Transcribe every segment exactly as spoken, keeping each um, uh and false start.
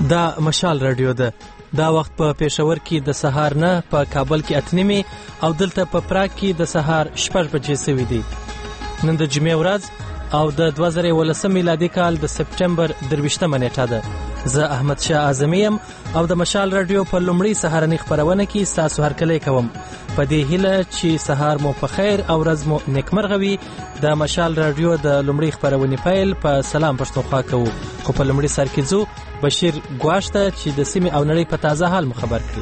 دا مشال رادیو ده. دا وخت په پېښور کې د سهار نه، په کابل کې اته نیمې او دلته په پراګ کې د سهار شپږ بجې سوي دي. نن د جمعې ورځ او د دوه زره یولسم میلادي کال د سپټمبر درویشتمه نیټه ده. زه احمد شاه اعظمي یم او د مشال رادیو په لومړۍ سهارنۍ خپرونه کې ستاسو هرکلی کوم. په دې هیله چې سهار مو په خیر او ورځ مو نیکمرغه وي. د مشال رادیو د لومړۍ خپرونې پیل په سلام پښتونخوا کوو، خو په لومړي سر کې ځو بشیر ګواش ته چې د سیمې او نړۍ په تازه حال مو خبر کړي.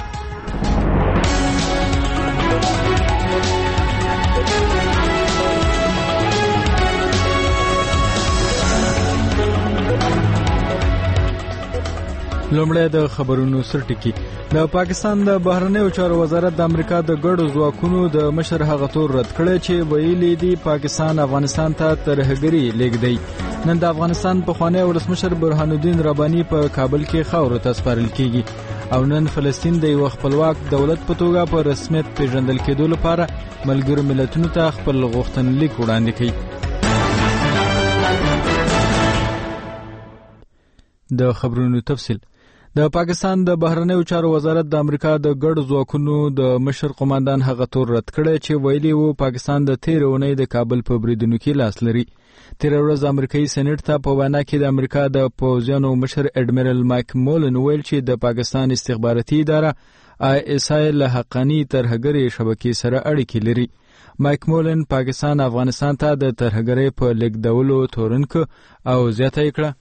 لومړی د خبرونو سرټکی. د پاکستان د بهرنیو چارو وزارت د امریکا د ګډو ځواکونو د مشر هغه تور رد کړی چې ویلي دی پاکستان افغانستان ته ترهګري لیږدي. نن د افغانستان پخوانی ولسمشر برهان الدین رباني په کابل کې خاورو ته سپارل کیږي او نن فلسطین د یو خپلواک دولت په توګه په رسمیت پیژندل کېدو لپاره ملګرو ملتونو ته خپل غوښتنلیک وړاندې کړي. د خبرونو تفصیل. د پاکستان د بهرنیو چارو وزارت د امریکا د ګډو ځواکونو د مشر قوماندان هغه تور رد کړی چې ویلي وو پاکستان د تیر اونۍ د کابل په بریدونو کې لاس لري. تیر ورځ امریکایي سېنات ته په وینا کې د امریکا د پوځیانو مشر اډمیرل مایک مولن ویل چې د پاکستان استخباراتي اداره آی اس آی له حقاني ترهګرۍ شبکې سره اړیکې لري. مایک مولن پاکستان افغانستان ته د ترهګرۍ په لیږدولو تورن ک او زیاته کړه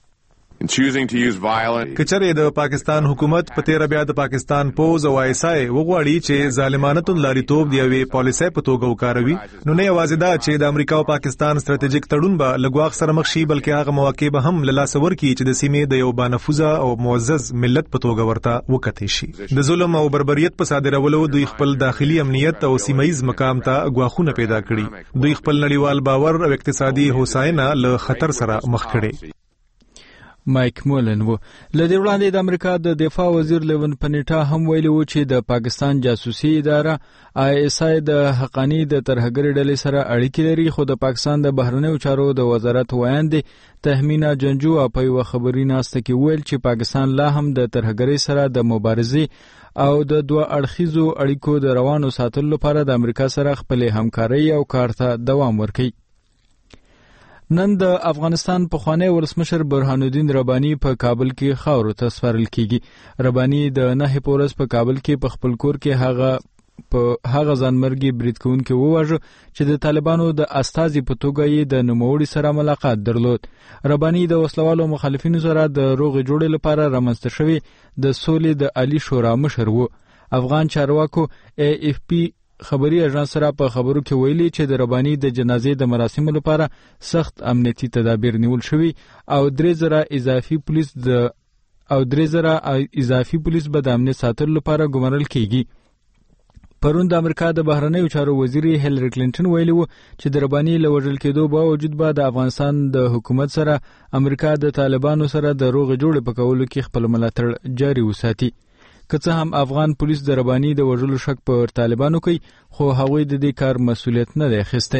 کچره د پاکستان حکومت په تیر بیا د پاکستان پوز او ایسای وغواړي چې ظالمانه لاريتوب دی وی پالیسي په توګه وکاروي، نو نه یوازې دا چې د امریکا او پاکستان ستراتیژیک تړون به لګواخ سره مخ شي، بلکې هغه مواقع به هم له لاس ورکړي چې د سیمې د یو بانفوذه او معزز ملت په توګه ورته وکړي شي. د ظلم او بربریت په صادرولو دوی خپل داخلي امنیت او سیمایي مقام ته غواخونه پیدا کړي. دوی خپل نړیوال باور او اقتصادي هوساینه له خطر سره مخ کړي. مایک مولن و. لدې وړاندې د امریکا د دفاع وزیر لیون پنیټا هم ویلي و چې د پاکستان جاسوسي اداره آی اس آی د حقانی د ترهګرۍ ډلې سره اړیکې لري، خو د پاکستان د بهرنیو چارو د وزارت وایاند تهمینا جنجو په یو خبري ناسته کې ویل چې پاکستان لا هم د ترهګرۍ سره د مبارزې او د دوه اړخیزو اړیکو د روانو ساتلو لپاره د امریکا سره خپل همکاري او کار ته دوام ورکوي. نن د افغانستان پخوانی ولسمشر برهان الدین رباني په کابل کې خاورو ته سپارل کیږي. رباني د نه پورس په کابل کې په خپل کور کې هغه په هغه ځانمرګي برید کوونکي وواژه چې د طالبانو د استازي په توګه یې د نوموړي سره ملاقات درلود. رباني د وسلوالو مخالفینو سره د روغ جوړې لپاره رامنځته شوی د سولې د عالی شورا مشر وو. افغان چارواکو ای اف پی خبري اژانس سره په خبرو کې ویلي چې د رباني د جنازې د مراسمو لپاره سخت امنیتي تدابیر نیول شوي او درې زره اضافي پولیس د او درې زره اضافي پولیس به د امنیت ساتلو لپاره ګمارل کیږي. پرون د امریکا د بهرنیو چارو وزیر هیلری کلینټن ویلي وو چې د رباني له وژل کېدو باوجود به د افغانستان د حکومت سره امریکا د طالبانو سره د روغ جوړې په کولو کې خپل ملاتړ جاري وساتي. که څه هم افغان پولیس د رباني د وژلو شک پر طالبانو کوي، خو هغوی د دې کار مسؤلیت نه دی اخیستی.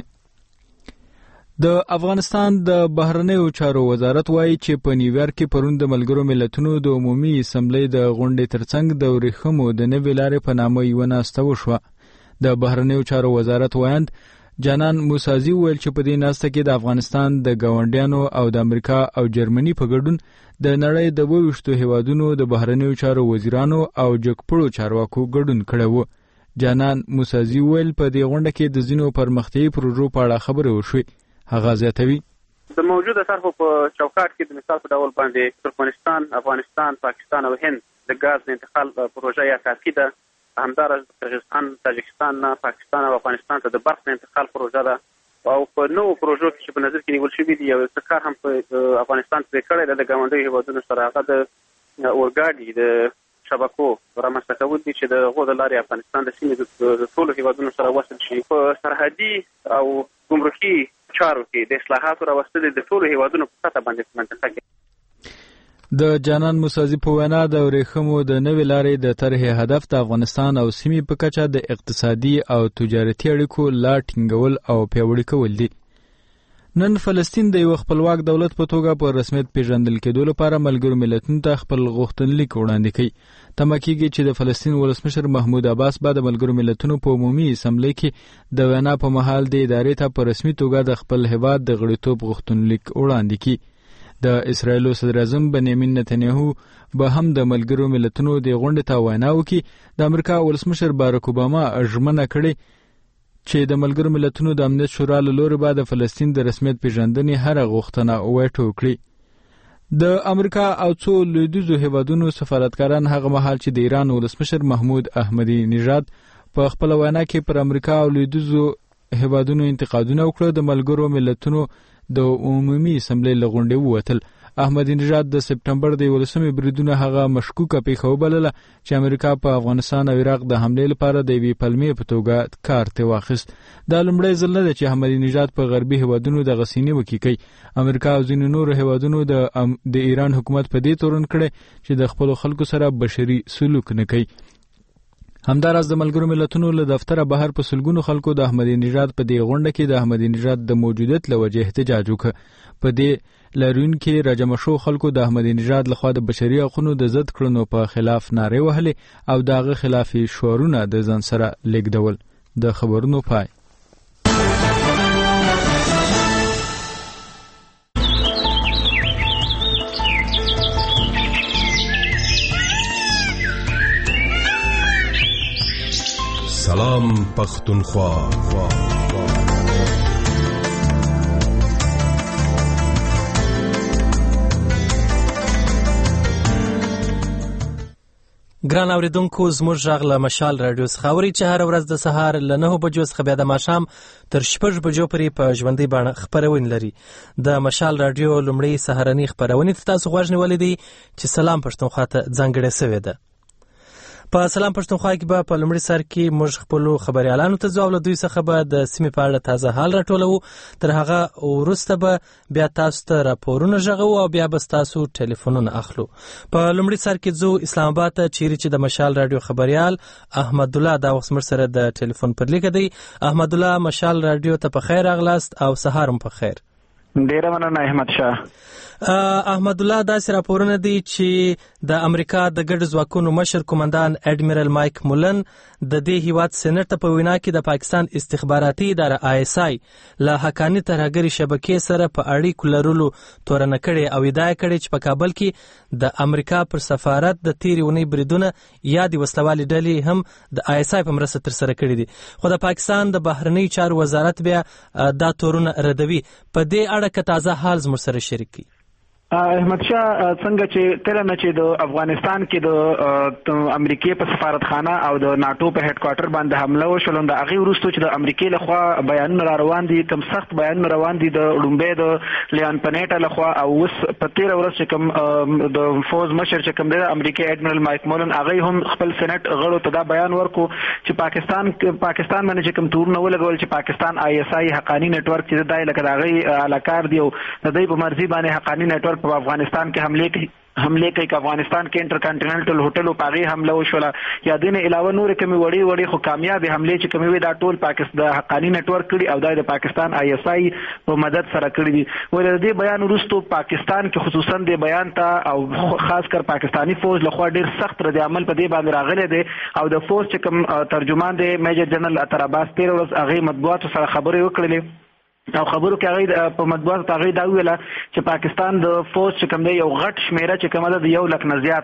د افغانستان د بهرنیو چارو وزارت وایي چې په نیویارک کې پرون د ملګرو ملتونو د عمومي اسمبلی د غونډې ترڅنګ د ورېښمو د نوې لارې په نامه یوه ناسته وشوه. د بهرنیو چارو وزارت وایند جانان موسازي ویل چې په دې ناسته کې د افغانستان د ګاونډیانو او د امریکا او جرمني په ګډون د نړۍ د وویشتو هیوادونو د بهرنیو چارو وزیرانو او جګپړو چارواکو ګډون کړی و. جانان موسازي ویل په دې غونډه کې د ځینو پرمختیایي پروژو په اړه خبرې وشوې. هغه زیاتوي د موجوده طرحو په چوکاټ کې د مثال په ډول باندې ترکمنستان، افغانستان، پاکستان او هند د غاز د انتقال پروژه یا اساسي ده. همدارس قرغیزستان، تاجکستان نه پاکستان او افغانستان ته د برق د انتقال پروژه ده او په نوو پروژو کې چې په نظر کې نیول شوي دي یو څه کار هم په افغانستان کې کړی دی د ګاونډیو هیوادونو سره، هغه د اورګاډي د شبکو رامنځته کول دي چې د هغو د لارې افغانستان د سیمې د ټولو هیوادونو سره وصل شي. په سرحدي او ګمرکي چارو کې د اصلاحاتو راوستل د ټولو هیوادونو په سطحه باندې منطقه کې. د جانان موسازي په وینا د ورېښمو د نوې لارې د طرحې هدف د افغانستان او سیمې په کچه د اقتصادي او تجارتي اړیکو لا ټینګول او پیاوړي کول دي. نن فلسطین د یو خپلواک دولت په توګه په رسمیت پیژندل کېدو لپاره ملګرو ملتونو ته خپل غوښتنلیک وړاندې کړي. تمه کېږي چې د فلسطین ولسمشر محمود عباس به د ملګرو ملتونو په عمومي اسمبلی کې د وینا په مهال د ادارې ته په رسمي توګه د خپل هیواد د غړیتوب غوښتنلیک وړاندې کړي. د اسرایل صدر اعظم بنیامین نتنیاهو به هم د ملګرو ملتونو د غونډې ته وینا وکړي. د امریکا ولسمشر باراک اوباما ژمنه کړې چې د ملګرو ملتونو د امنیت شورا له لوري به د فلسطین د رسمیت پیژندنې هر غوښتنه ویټو کړي. د امریکا او څو لویدیځو هیوادونو سفارتکاران هغه مهال چې د ایران ولسمشر محمود احمدی نژاد په خپل وینا کې پر امریکا او لویدیځو هیوادونو انتقادونه وکړه، د ملګرو ملتونو د عمومي اسمبلی له غونډې ووتل. احمدی نژاد د سپټمبر د یولسمې بریدونه هغه مشکوکه پیښه وبلله چې امریکا په افغانستان او عراق د حملې لپاره د یوې پلمې په توګه کار ته واخیست. دا لومړی ځل نه ده چې احمدی نژاد په غربي هیوادونو د غسینې وکړي کوي. امریکا او ځینو نورو هیوادونو د د ایران حکومت په دې تورن کړي چې د خپل خلکو سره بشري سلوک نه کوي. همداراز د ملګرو ملتونو له دفتره بهر په سلګونو خلکو د احمدی نژاد په دې غونډه کې د احمدی نژاد د موجودیت له وجې احتجاج وکړ. په دې لارون کې راجمع شو خلکو د احمدی نژاد لخوا د بشري حقوقو د ضد کړنو په خلاف نارې وهلې او دغه خلاف شعارونه د ځان سره لیږدول. د خبرونو پای. سلام پختونخوا. ګران اوریدونکو، زموږ غږ له مشال رادیو څخه اورئ چې هره ورځ د سهار له نهو بجو څخه بیا د ماښام تر شپږ بجو پورې په ژوندۍ بڼه خپرونې لري. د مشال رادیو لومړۍ سهارنۍ خپرونې ته تاسو غوږ نیولی دی چې سلام پښتونخوا ته ځانګړې سوې ده. په سلام پښتونخوا کې به په لومړي سر کې موږ خپلو خبريالانو ته ځو، له دوی څخه به د سیمې په اړه تازه حال راټولو. تر هغه وروسته به بیا تاسو ته راپورونه ژغو او بیا به تاسو ټلیفونونه اخلو. په لومړي سر کې ځو اسلام آباد ته، چیرې چې د مشال رادیو خبريال احمد الله دا وخت موږ سره د ټلیفون پر لیکه دی. احمد الله، مشال رادیو ته په خیر راغلاست او سهار هم په خیر. ډیره مننه احمد شاه. احمد الله، داسې راپورونه دي چې د امریکا د ګډ ځواکونو مشر قومندان اډمیرل مایک مولن د دې هیواد سېنات ته په وینا کې د پاکستان استخباراتي اداره آی اس آی له حقاني ترهګري شبکې سره په اړیکو لرلو تورنه کړې او ادعا کړې چې په کابل کې د امریکا پر سفارت د تیرې اونۍ بریدونه یا د وسلوالې ډلې هم د آی اس آی په مرسته ترسره کړي دي. خو د پاکستان د بهرنی چارو وزارت بیا دا تورونه ردوي. په دې اړه که تازه حال زموږ سره شریک کړي. احمد شاه، څنګه چې کله نه چې د افغانستان کې د امریکای په سفارتخانه او د ناتو په هډ کوارټر باندې حمله وشول، د هغه وروسته چې د امریکای لخوا بیانونه را روان دي، کوم سخت بیانونه روان دي د لومبه د لیان پنیټا لخوا، او اوس په تیر ورځ چې کوم د فوز مشر چې کوم د امریکای اډمیرل مایک مولن هغه هم خپل سېنات غړو ته دا بیان ورکو چې پاکستان پاکستان باندې چې کوم تورونه ولګول چې پاکستان آی اس آی حقانی نتورک چې دای لکه هغه علاقار دی او د دې په مرزي باندې حقانی نتورک په افغانستان کې حمله کوي حمله کوي که افغانستان کې انټرکانټیننټل هوټل او پاغي حمله وشوله یا دینه علاوه نور کومي وړي وړي خو کامیاب حمله چې کومي وي دا ټول پاکستان د حقانی نتورک کړي او د پاکستان آی اس آی په مدد سره کړی دي. ولې دې بیان وروسته پاکستان کې خصوصا د بیان ته او خاص کر پاکستانی فوج لخوا ډیر سخت رد عمل په دې باندې راغلی دی او د فوج چې کوم ترجمان دی میجر جنرال عطر عباس تیر ورځ هغه مطبوعاتو سره خبرې وکړلې او خبرو کې هغه په مطبوعاتو ته هغه دا ویله چې پاکستان د فوج چې کوم دی یو غټ شمیره چې کومه ده د یو لک نه زیات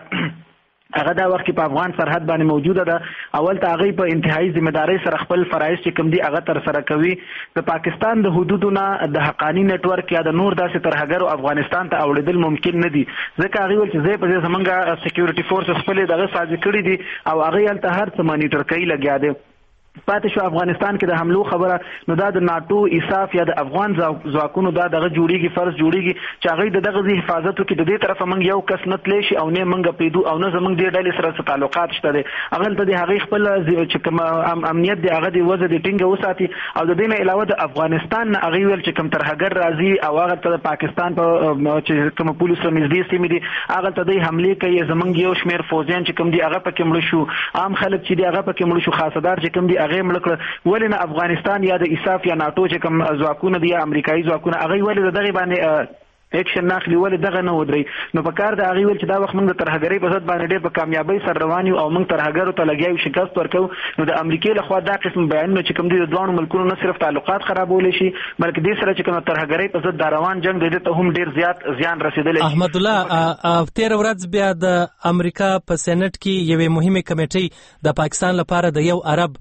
هغه دا وخت په افغان سرحد باندې موجوده ده. اول ته هغه په انتهایی ځمېداري سره خپل فرایض چې کوم دي هغه تر سره کوي. د پاکستان د حدودونو د حقانی نتورک یا د نور داسې ترهګرو افغانستان ته اوړېدل ممکن نه دي، ځکه هغه ول چې زه په دې زمونږه سکیورټي فورسز خپل دغه سازي کړی دي او هغه ال ته هر څه مانیټر کوي لګیا دي. پاتې شو افغانستان کې د حملو خبره نو دا د ناتو ایساف یا د افغان ځواکونو دا دغه جوړیږي فرض جوړیږي چې هغه دغه حفاظت وکړي. د دې طرفه موږ یو کس نه تلی شي او نه موږ پیدو او نه زموږ د ډلې سره تعلقات شته دي. هغه ته د هغه خپل چې کوم امنیت دی هغه د وزه د ټینګه وساتي او د دې نه علاوه د افغانستان نه هغه ویل چې کوم ترهګر راځي او هغه ته د پاکستان په چې کوم پولیس نږدې سیمې دي هغه ته د حمله کوي. زموږ یو شمیر فوجیان چې کوم دي هغه پکې مړ شو، عام خلک چې دي هغه پکې مړ شو، خاصدار چې کوم دي هغه ملک ولې نه افغانستان یا د ایساف یا ناتو چې کوم ځواکونه دي امریکایي ځواکونه هغه ولې دغه باندې اکشن ناخلی ولې دغه نه ودري نو په کار د هغه ول چې دا وخت موږ د ترهګرۍ په ضد باندې ډېر په کامیابی سره روان یو او موږ ترهګرو ته لګیاو شکست ورکو نو د امریکای له خوا دا قسم بیانونه چې کوم دي د دوه ملکونو نه صرف تعلقات خرابول شي بلکې د سره چې کوم ترهګرۍ په ضد روان جنگ د ته هم ډېر زیات زیان رسیدلی احمد الله تیر ورځ بیا د امریکا په سېنات کې یوه مهمه کمیټه د پاکستان لپاره د یو ارب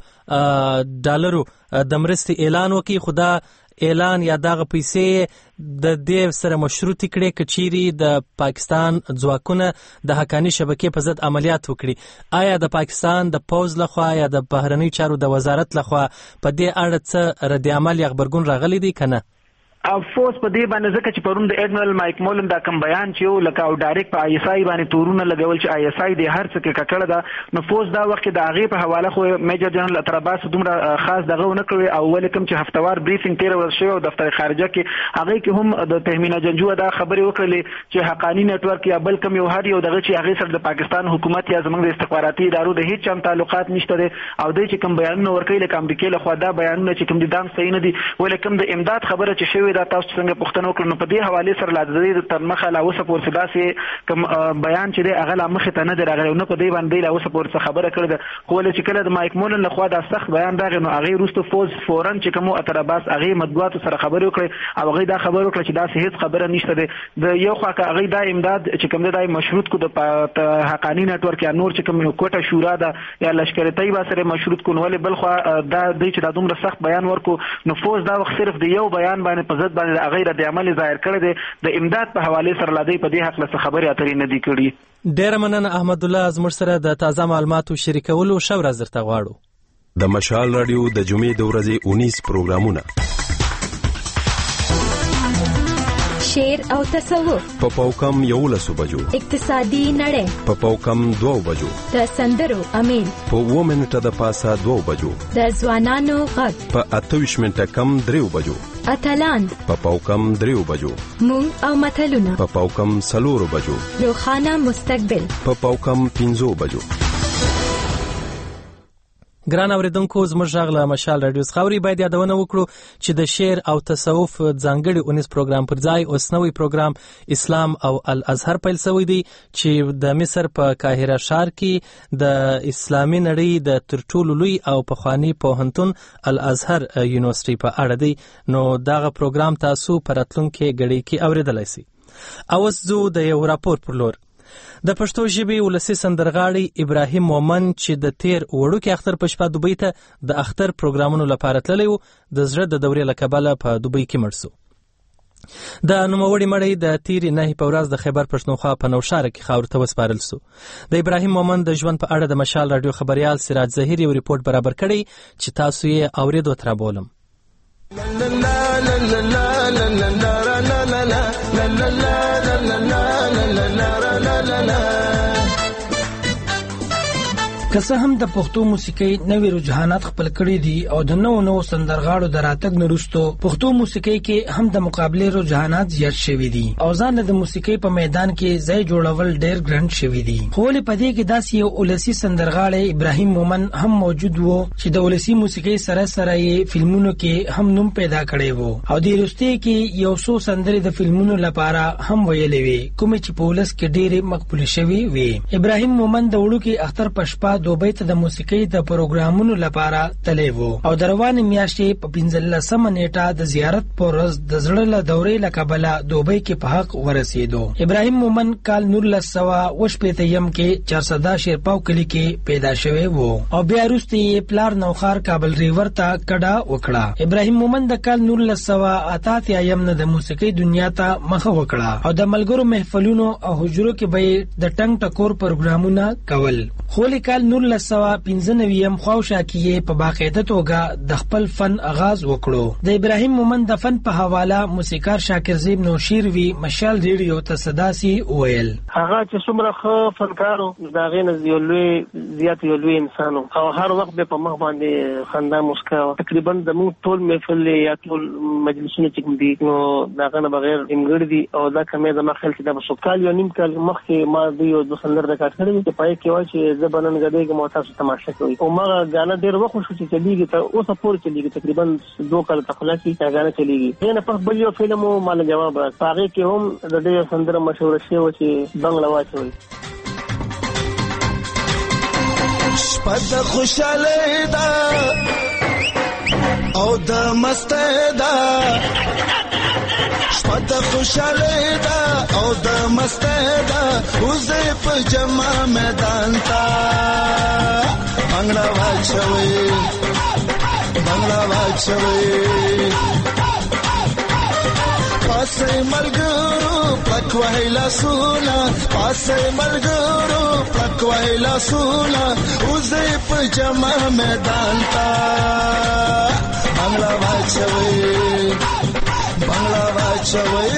ډالرو د مرستې اعلان وکړي خدا اعلان یا دغه پیسې د دې سره مشروط کړي کچيري د پاکستان ځواکونه د حقانی شبکې په ضد عملیات وکړي آیا د پاکستان د پوز لخوا یا د بهرنی چارو د وزارت لخوا په دې اړه څه رد عمل یا خبرګون راغلي دي کنه افسوس په دې باندې ځکه چې پرون د اډمرل مایک مولن دا کوم بیان چې یو لکه او ډایرکټ په آی اس آی باندې تورونه لګول چې آی اس آی د هر څه کې ککړه ده نو فوز دا وخت د هغه په حواله خو میجر جنرال اتراباس دومره خاص دغه نه کړی او ولکم چې هفتوار بریفینګ تیر ورځ شو دفتر خارجه کې هغه کې هم د تهمینه جنجو دا خبرې وکړلې چې حقانی نتورک یا بل کوم یو هر یو دغه چې هغه سره د پاکستان حکومت یا زموږ د استخباراتي ادارو د هیڅ چم تعلقات نشته دي او د چې کوم بیانونه ورکړي لکه امریکای له خوا دا بیانونه چې کوم دي دام صحیح نه دي ولکم د امداد خبره چې شوی دا تاسو څنګه پښتنو کړنو په دې حواله سره لازمي تر مخه لا اوسه پور سداسي کوم بیان چې دی هغه لا مخه ته نه درغلی نو په دې باندې لا اوسه پور څه خبره کړې ده خو له چې کله د مایک مولن له خوا دا سخت بیان راغی نو هغه روستو فوز فورن چې کوم اتراباس هغه مطبوعات سره خبرې وکړي او هغه دا خبره وکړه چې دا هیڅ خبره نشته ده د یو خوا هغه دا امداد چې کوم دی مشروط کو د حقانی نتورک یا نور چې کوم کوټه شورا ده یا لشکره طیبه سره مشروط کو نو بل خوا دا د چې دا دومره سخت بیان ورکو نو فوز دا وخت صرف د یو بیان باندې په ضد باندې هغه د عمل ظاهر کړی دی د امداد په حواله سره لدی په دې حق له خبرې اترې نه دی کړی ډیر مننه احمد الله زموږ سره د تازه معلوماتو شریکولو شو ورځ درته غواړو د مشال رادیو د جمعې د ورځې اونیس پروګرامونه شعر او تصوف په پاوکم یولسو بجو اقتصادي نړۍ په پاوکم دوه بجو د سندرو امیل په و منټه د پاسه دوه بجو د ځوانانو غږ په اته منټه کم دریو بجو اتلان په پاوکم دریو بجو مونږ او متلونه په پاوکم سلورو بجو روخانه مستقبل په پاوکم پنځو بجو ګران اوریدونکو زموږ غږ له مشال رادیو خاوري باید یادونه وکړو چې د شعر او تصوف ځانګړي اونیس پروګرام پر ځای اوس نوې پروګرام اسلام او الازهر پیل شوی دی چې د مصر په قاهره ښار کې د اسلامي نړۍ د ترټولو لوی او پخوانی پوهنتون الازهر یونیورسيټي په اړه دی نو دغه پروګرام تاسو په راتلونکي غړي کې اوریدلای شئ اوس زه د یو راپور پر لور د پښتو ژبې ولسی سندرغاړي ابراهیم مومن چې د تیر وړوکی اختر په شپه دوبۍ ته د اختر پروګرامونو لپاره تللی و د زړه د دورې له کبله په دوبۍ کې مړ شو د نوموړي مړی د تیر نه په ورځ د خیبر پښتونخوا په نوشهر کې خاور ته وسپارل شو د ابراهیم مومن د ژوند په اړه د مشال رادیو خبريال سراج ظهیر یو ریپورت برابر کړی چې تاسو یې اوریدو تر بولم که څه هم د پښتو موسیقۍ نوې رجحانات خپل کړي دي او د نوو نوو سندرغاړو د راتګ نه وروسته پښتو موسیقۍ کې هم د مقابلې رجحانات زیات شوي دي او ځان د موسیقۍ په میدان کې ځای جوړول ډېر ګران شوي دي خو ولې په دې کې داسې یو ولسی سندرغاړی ابراهیم مومن هم موجود وو چې د ولسی موسیقۍ سره سره یې فلمونو کې هم نوم پیدا کړی وو او د وروستي کې یو څو سندرې د فلمونو لپاره هم ویلې وي کوم چې په ولس کې ډېرې مقبول شوي وي ابراهیم مومن د وړوکی اختر په شپه دوبۍ ته د موسیقۍ د پروګرامونو لپاره تللی وو او د روانې میاشتې په پنځلسمه نیټه د زیارت په ورځ د زړه له دورې له کبله دوبۍ کې په حق ورسېدو ابراهیم مومن کال نولس سوه اوه شپېتم کې چارسده شیرپاو کلي کې پیدا شوی وو او بیا وروسته یې پلار نوخار کابل ریور ته کډه وکړه ابراهیم مومن د کال نولس سوه اته اتیایم نه د موسیقۍ دنیا ته مخه وکړه او د ملګرو محفلونو او حجرو کې به د ټنګ ټکور پروګرامونه کول خو کال نولس سوه پنځه نوي خواوشا کې په باقاعده توګه د خپل فن آغاز وکړو د ابراهیم مومن د فن په حواله موسیقار شاکر زیب نوشیر وی مشال ریډیو ته صداسي ویل هغه چې څومره ښه فنکارو دا غینه زیولوی زیات یولوی انسانو او هر وخت به په مخ باندې خندا مسکا تقریبا د موږ ټول محفل یا ټول مجلسونه چې کوم دي نو دا غنه بغیر امګړ دي او دا کمه د مخل چې د سوکال یو نیم کال مخکې ما د یو د سندر د کاټ کړی چې پای کې وای چې زبنن غد بیګم او تاسو تماشا کوئ او ما غانا ډیر وخت شو چې چلیږي ته اوسه پورې چلیږي تقریبا دوه کال تخلاصي غانا چلیږي نه په بل یو فلم مال جواب راغی کې هم د دې سندره مشهور شوی و چې بنگلا واچوي شپد خوشاله دا او د مسته دا شپد خوشاله دا او د مسته دا وزه په جما میدان تا بنگلا واچوي بنگلا واچوي پاسه ملګرو پکوایلا سونا پاسه ملګرو پکوایلا سونا وزه په جما میدان تا بنگلا واچوي بنگلا واچوي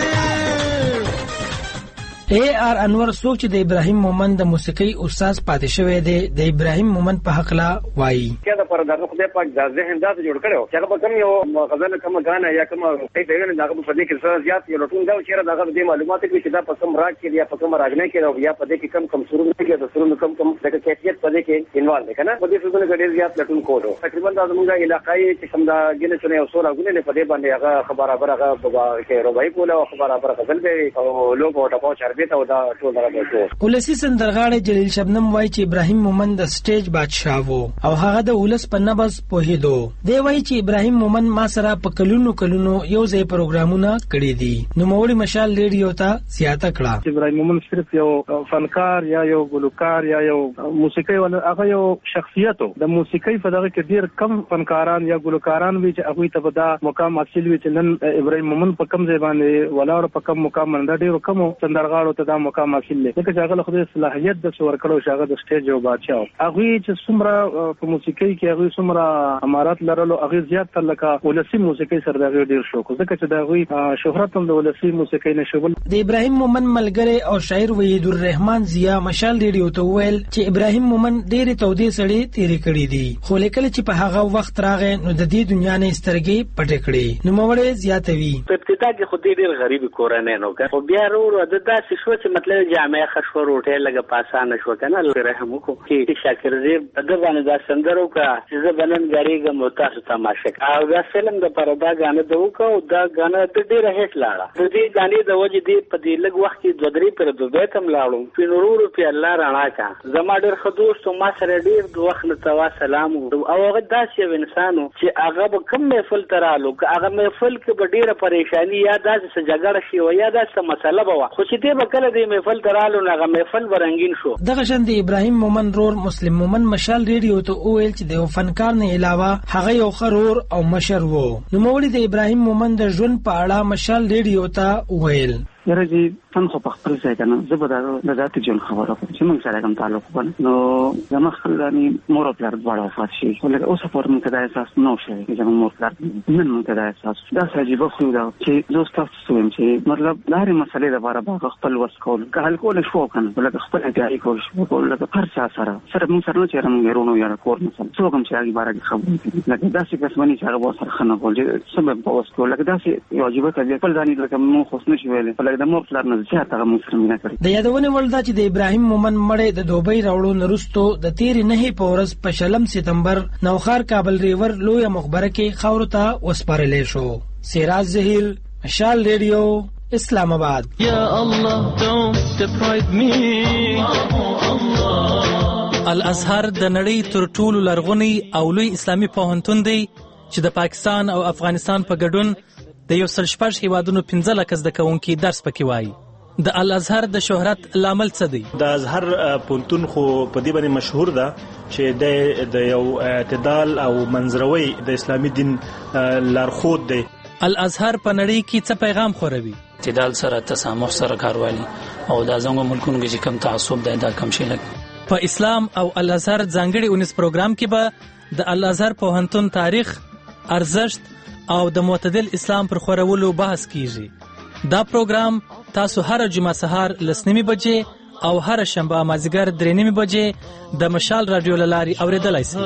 اے آر انور سوک چې د ابراهیم مومند د موسیقي استاد پاتې شوی دی د ابراهیم مومند په حق لا وایي کله پر دغه خدای پاک د ذهن ذات جوړ کړو چې هغه کوم یو غزل کوم غانا یا کوم څه دی نه هغه په دې کې سره زیات یو لټون دا چې دغه د معلوماتو کې چې دا په کوم راګ کې یا په کوم راګ نه کې او یا په دې کې کم کم سرونه کې د سرونو کم کم د کیفیت په دې کې انوالو دی کنه په دې سرونه کې ډیر زیات لټون کوو تقریبا دا زموږه علاقې چې کوم دا ګنې چونه او سوره غونه په دې باندې هغه خبره برغه کې روبای کوله او خبره برغه غزل دی او لوګو ټاپو چربیته او دا ټول ولسی سندرغاړي جلیل شبنم وایي چې ابراهیم مومند د سټیج بادشاه وو او هغه د ولس په نبض پوهیدو دی وایي چې ابراهیم مومند ما سره په کلونو کلونو یو ځای پروګرامونه کړی دي نو موري مشال ریډیو ته زیاته کړه ابراهیم مومند صرف یو فنکار یا یو ګلوکار یا یو موسیقي ول هغه یو شخصیت د موسیقي په دغه کې ډیر کم فنکاران یا ګلوکاران وی چې هغه ته دا مقام حاصل وی چې نن ابراهیم مومند په کم ځای باندې ولاړ په کم مقام باندې ډیر کم سندرغاړو ته دا مقام حاصل لري چې هغه خو د صلاحیت د څور کړو شاګه د سټیج او بادشاہ هغه چې څومره په موسیقي کې هغه څومره امارات لرلو هغه زیات تر لکه ولسی موسیقي سره دغه ډیر شوق ځکه چې دغه شهرت هم د ولسی موسیقي نشول د ابراهیم مومند ملګری او شاعر وحید الرحمن ضیا مشال ریډیو ته ویل چې ابراهیم مومند ډېر تودې سړې تیرې کړې دي خو لیکل چې په هغه وخت راغې نو د دې دنیا نه سترګې پټې کړې نو موړې زیاتوي په ابتدا کې خو ډېر غریب کورنۍ نو خو بیا ورو د داسې شو چې مطلب جامع خشور وټه لګه پاسانه شو کنه رحم کو چې شاکر دې د باندې دا سندرو کا چې زبنن غریګم او تاسو تماشا او دا فلم د پردا غانه دو کو دا غانه د ډېر هټ لاړه د دې غانې د وجه دې په دې لګ وخت کې دوه درې پر دوه تم لاړو په نورو په الله رانا کا زما ډېر خدوست ما سره ډېر د وخت توا سلام او هغه داسې انسانو چې هغه به کوم محفل ترالو هغه محفل کې به ډېر پریشانی یا داسې جګړه شي او یا داسې مسله به خو چې دې به کله دې محفل ترالو هغه محفل ورنګین شو دغه شند ابراهیم مومند رور مسلم مومند مشال ریډیو ته ویل چې د فنکار نه علاوه هغه یو خرور او مشر وو نو مولوی د ابراهیم مومند د ژوند په اړه مشال ریډیو ته ویل یره فن خو په خپل ځای کنه زه به دا د ذاتي جون خبره کوم چې موږ سره کوم تعلق ونه نو زما خلاني مور او پلار دواړه وفات شي ولکه اوس په موږ ته دا احساس نو شي چې موږ مور پلار نن موږ ته دا احساس دا عجیب خو دا چې زه تاسو سوم چې مطلب لاري مسلې د بار باغ خپل وس کول که کول شو کنه ولکه خپل ځای کول شو ولکه هر څه سره سره موږ سره نه چیرې موږ ورونو یا کور مثلا څو کوم چې هغه بار خبرې لکه دا چې قسمني چې هغه سره خنه کول سبب په وس کول لکه دا چې یو عجیب طبيعت په ځانې لکه موږ خو نه شو ویل ولکه د مور پلار نه د یادونه ولدا چې د ابراهیم مومند مړې د دوبۍ راوړو نرستو د تیر نه په ورځ په شلم سپتمبر نوخار کابل ریور لوی مخبره کې خاور ته وسپارلې شو سراج زهیر مشال ریډیو اسلام آباد یا الله don't deprive me الازهر د نړۍ تر ټولو لرغونی او لوی اسلامي پوهنتون دی چې د پاکستان او افغانستان په ګډون د یو سل شپږ هیوادونو پنځه لک زده کوونکي درس پکې وایي د الازهر د شهرت لامل څه دی د ازهر پوهنتون خو په دې باندې مشهور ده چې د یو اعتدال او منځروي د اسلامي دین لارښود دی الازهر په نړۍ کې څه پیغام خوروي اعتدال سره تسامح سره کاروالي او د ازغو ملکونو کې کم تعصب دی دا کم شي لګ په اسلام او الازهر ځانګړي اونیس پروګرام کې به د الازهر پوهنتون تاریخ ارزښت او د معتدل اسلام پر خورولو بحث کیږي دا پروګرام تاسو هر جمعه سهار لسنیمه بجې او هر شنبه مازیګر درې نیمه بجې د مشال رادیو لاري اوریدلای شئ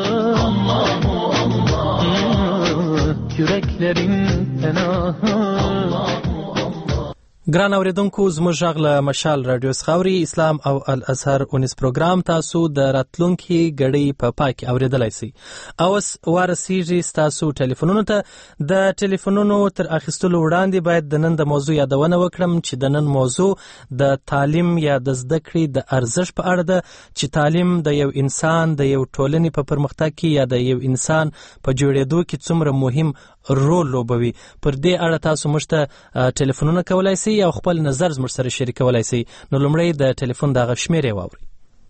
ګران اوریدونکو زموږ غږ له مشال رادیو څخه اسلام او الازهر اونیس پروګرام تاسو د راتلونکي غړي په پاک اوریدلای شئ. اوس ورسیږي تاسو ټلیفونونو ته د ټلیفونونو تر اخیستلو وړاندې باید د نن د موضوع یادونه وکړم چې د نن موضوع د تعلیم یا د زده کړې د ارزښت په اړه ده چې تعلیم د یو انسان د یو ټولنې په پرمختګ کې یا د یو انسان په جوړېدو کې څومره مهم رول لوبوي. پر دې اړه تاسو موږ ته ټلیفونونه کولای شئ او خپل نظر زموږ سره شریکولای شئ. نو لومړی د ټلیفون دغه شمیرې واورئ.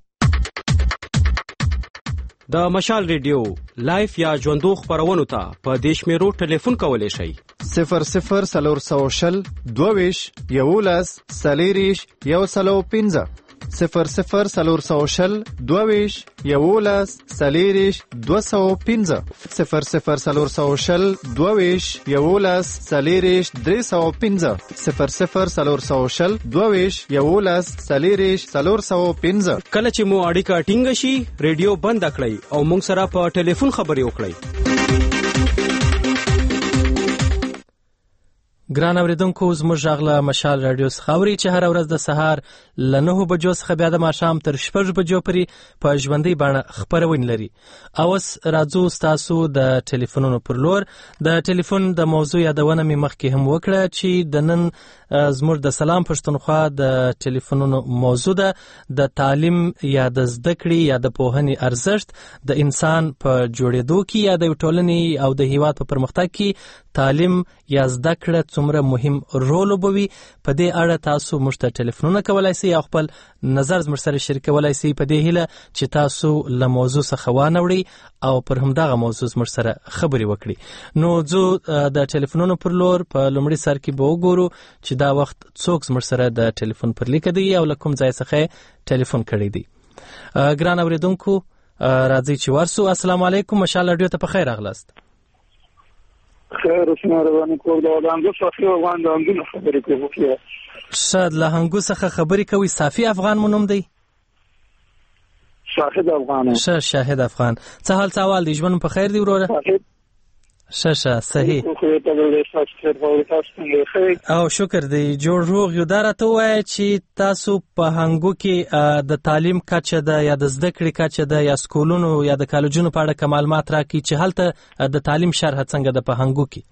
د مشال ریډیو لایف یا ژوندو خبرونو ته په دې شمیرو ټلیفون کولای شئ. صفر صفر سلور سو شل دوویش یولس سلیریش یو سلو پینزه صفر صفر سلور سو شل دوویش یولس سلیریش دو سو پینزه صفر صفر سلور سو شل دوویش یولس سلیریش درې سو پینزه صفر صفر سلور سو شل دوویش یولس سلیریش سلور سو پینزه. کله چې مو اړیکه ټینګ شي ریډیو بند کړئ او موږ سره په ټلیفون خبرې وکړئ. ګران اوریدونکو زموږ غږ له مشال رادیو څخه اورئ چې هر ورځ د سهار له نهو بجو څخه بیا د ماښام تر شپږ بجو پورې په ژوندۍ بڼه خپرونې لري. اوس راځو ستاسو د ټلیفونونو پر لور. د ټلیفون د موضوع یادونه مې مخکې هم وکړه چې د نن زموږ د سلام پښتونخوا د ټلیفونونو موضوع ده د تعلیم یا د زده کړې یا د پوهنې ارزښت د انسان په جوړېدو کې یا د ټولنې او د هیواد په پرمختګ کې تعلیم یا زده کړه څومره مهم رول لوبوي. په دې اړه تاسو موږ ته ټلیفونونه کولای شئ او خپل نظر زموږ سره شریکولای شئ په دې هیله چې تاسو له موضوع څخه وانوړئ او پر همدغه موضوع زموږ سره خبرې وکړئ. نو زه د ټلیفونونو پر لور په لومړي سر کې به وګورو چې دا وخت څوک زموږ سره د ټلیفون پر لیک دی او له کوم ځای څخه ټلیفون کړی دی. ګران اوریدونکو راځئ چې ورسو. السلام علیکم، مشال رادیو ته په خیر راغلاست. خیر اسمه رواني کور دا انګو صافي افغان دا انګو خبرې کوي. شاد له انګو څخه خبرې کوي. صافي افغان مونږ دی. شاهد افغان. شه شاهد افغان. څه حال سوال دی؟ ژوند په خیر دی وروره؟ شه شه صحیح. او شکر دی جوړ روغ یو. دا راته وایي چې تاسو په هنګو کې د تعلیم کچه ده یا د زده کړې کچه ده یا سکولونو یا د کالجونو په اړه معلومات راکړي چې هلته د تعلیم شرح څنګه ده په هنګو کې؟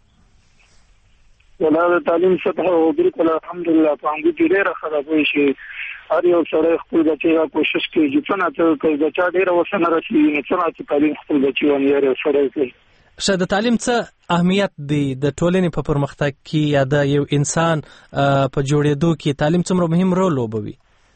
ولا د تعلیم سطح او بالکل الحمدلله په هنګو کې ډېره خرابوي شي. هر یو سړی خپل بچی را کوشش کوي چې څنګه ته کوي بچا ډېر وسنه راشي نو څنګه تعلیم خپل بچی ونی یې سړی کوي. شه د تعلیم څه اهمیت دی د ټولنې په پرمختګ کې یا د یو انسان په جوړېدو کې تعلیم څومره مهم رول لوبوي؟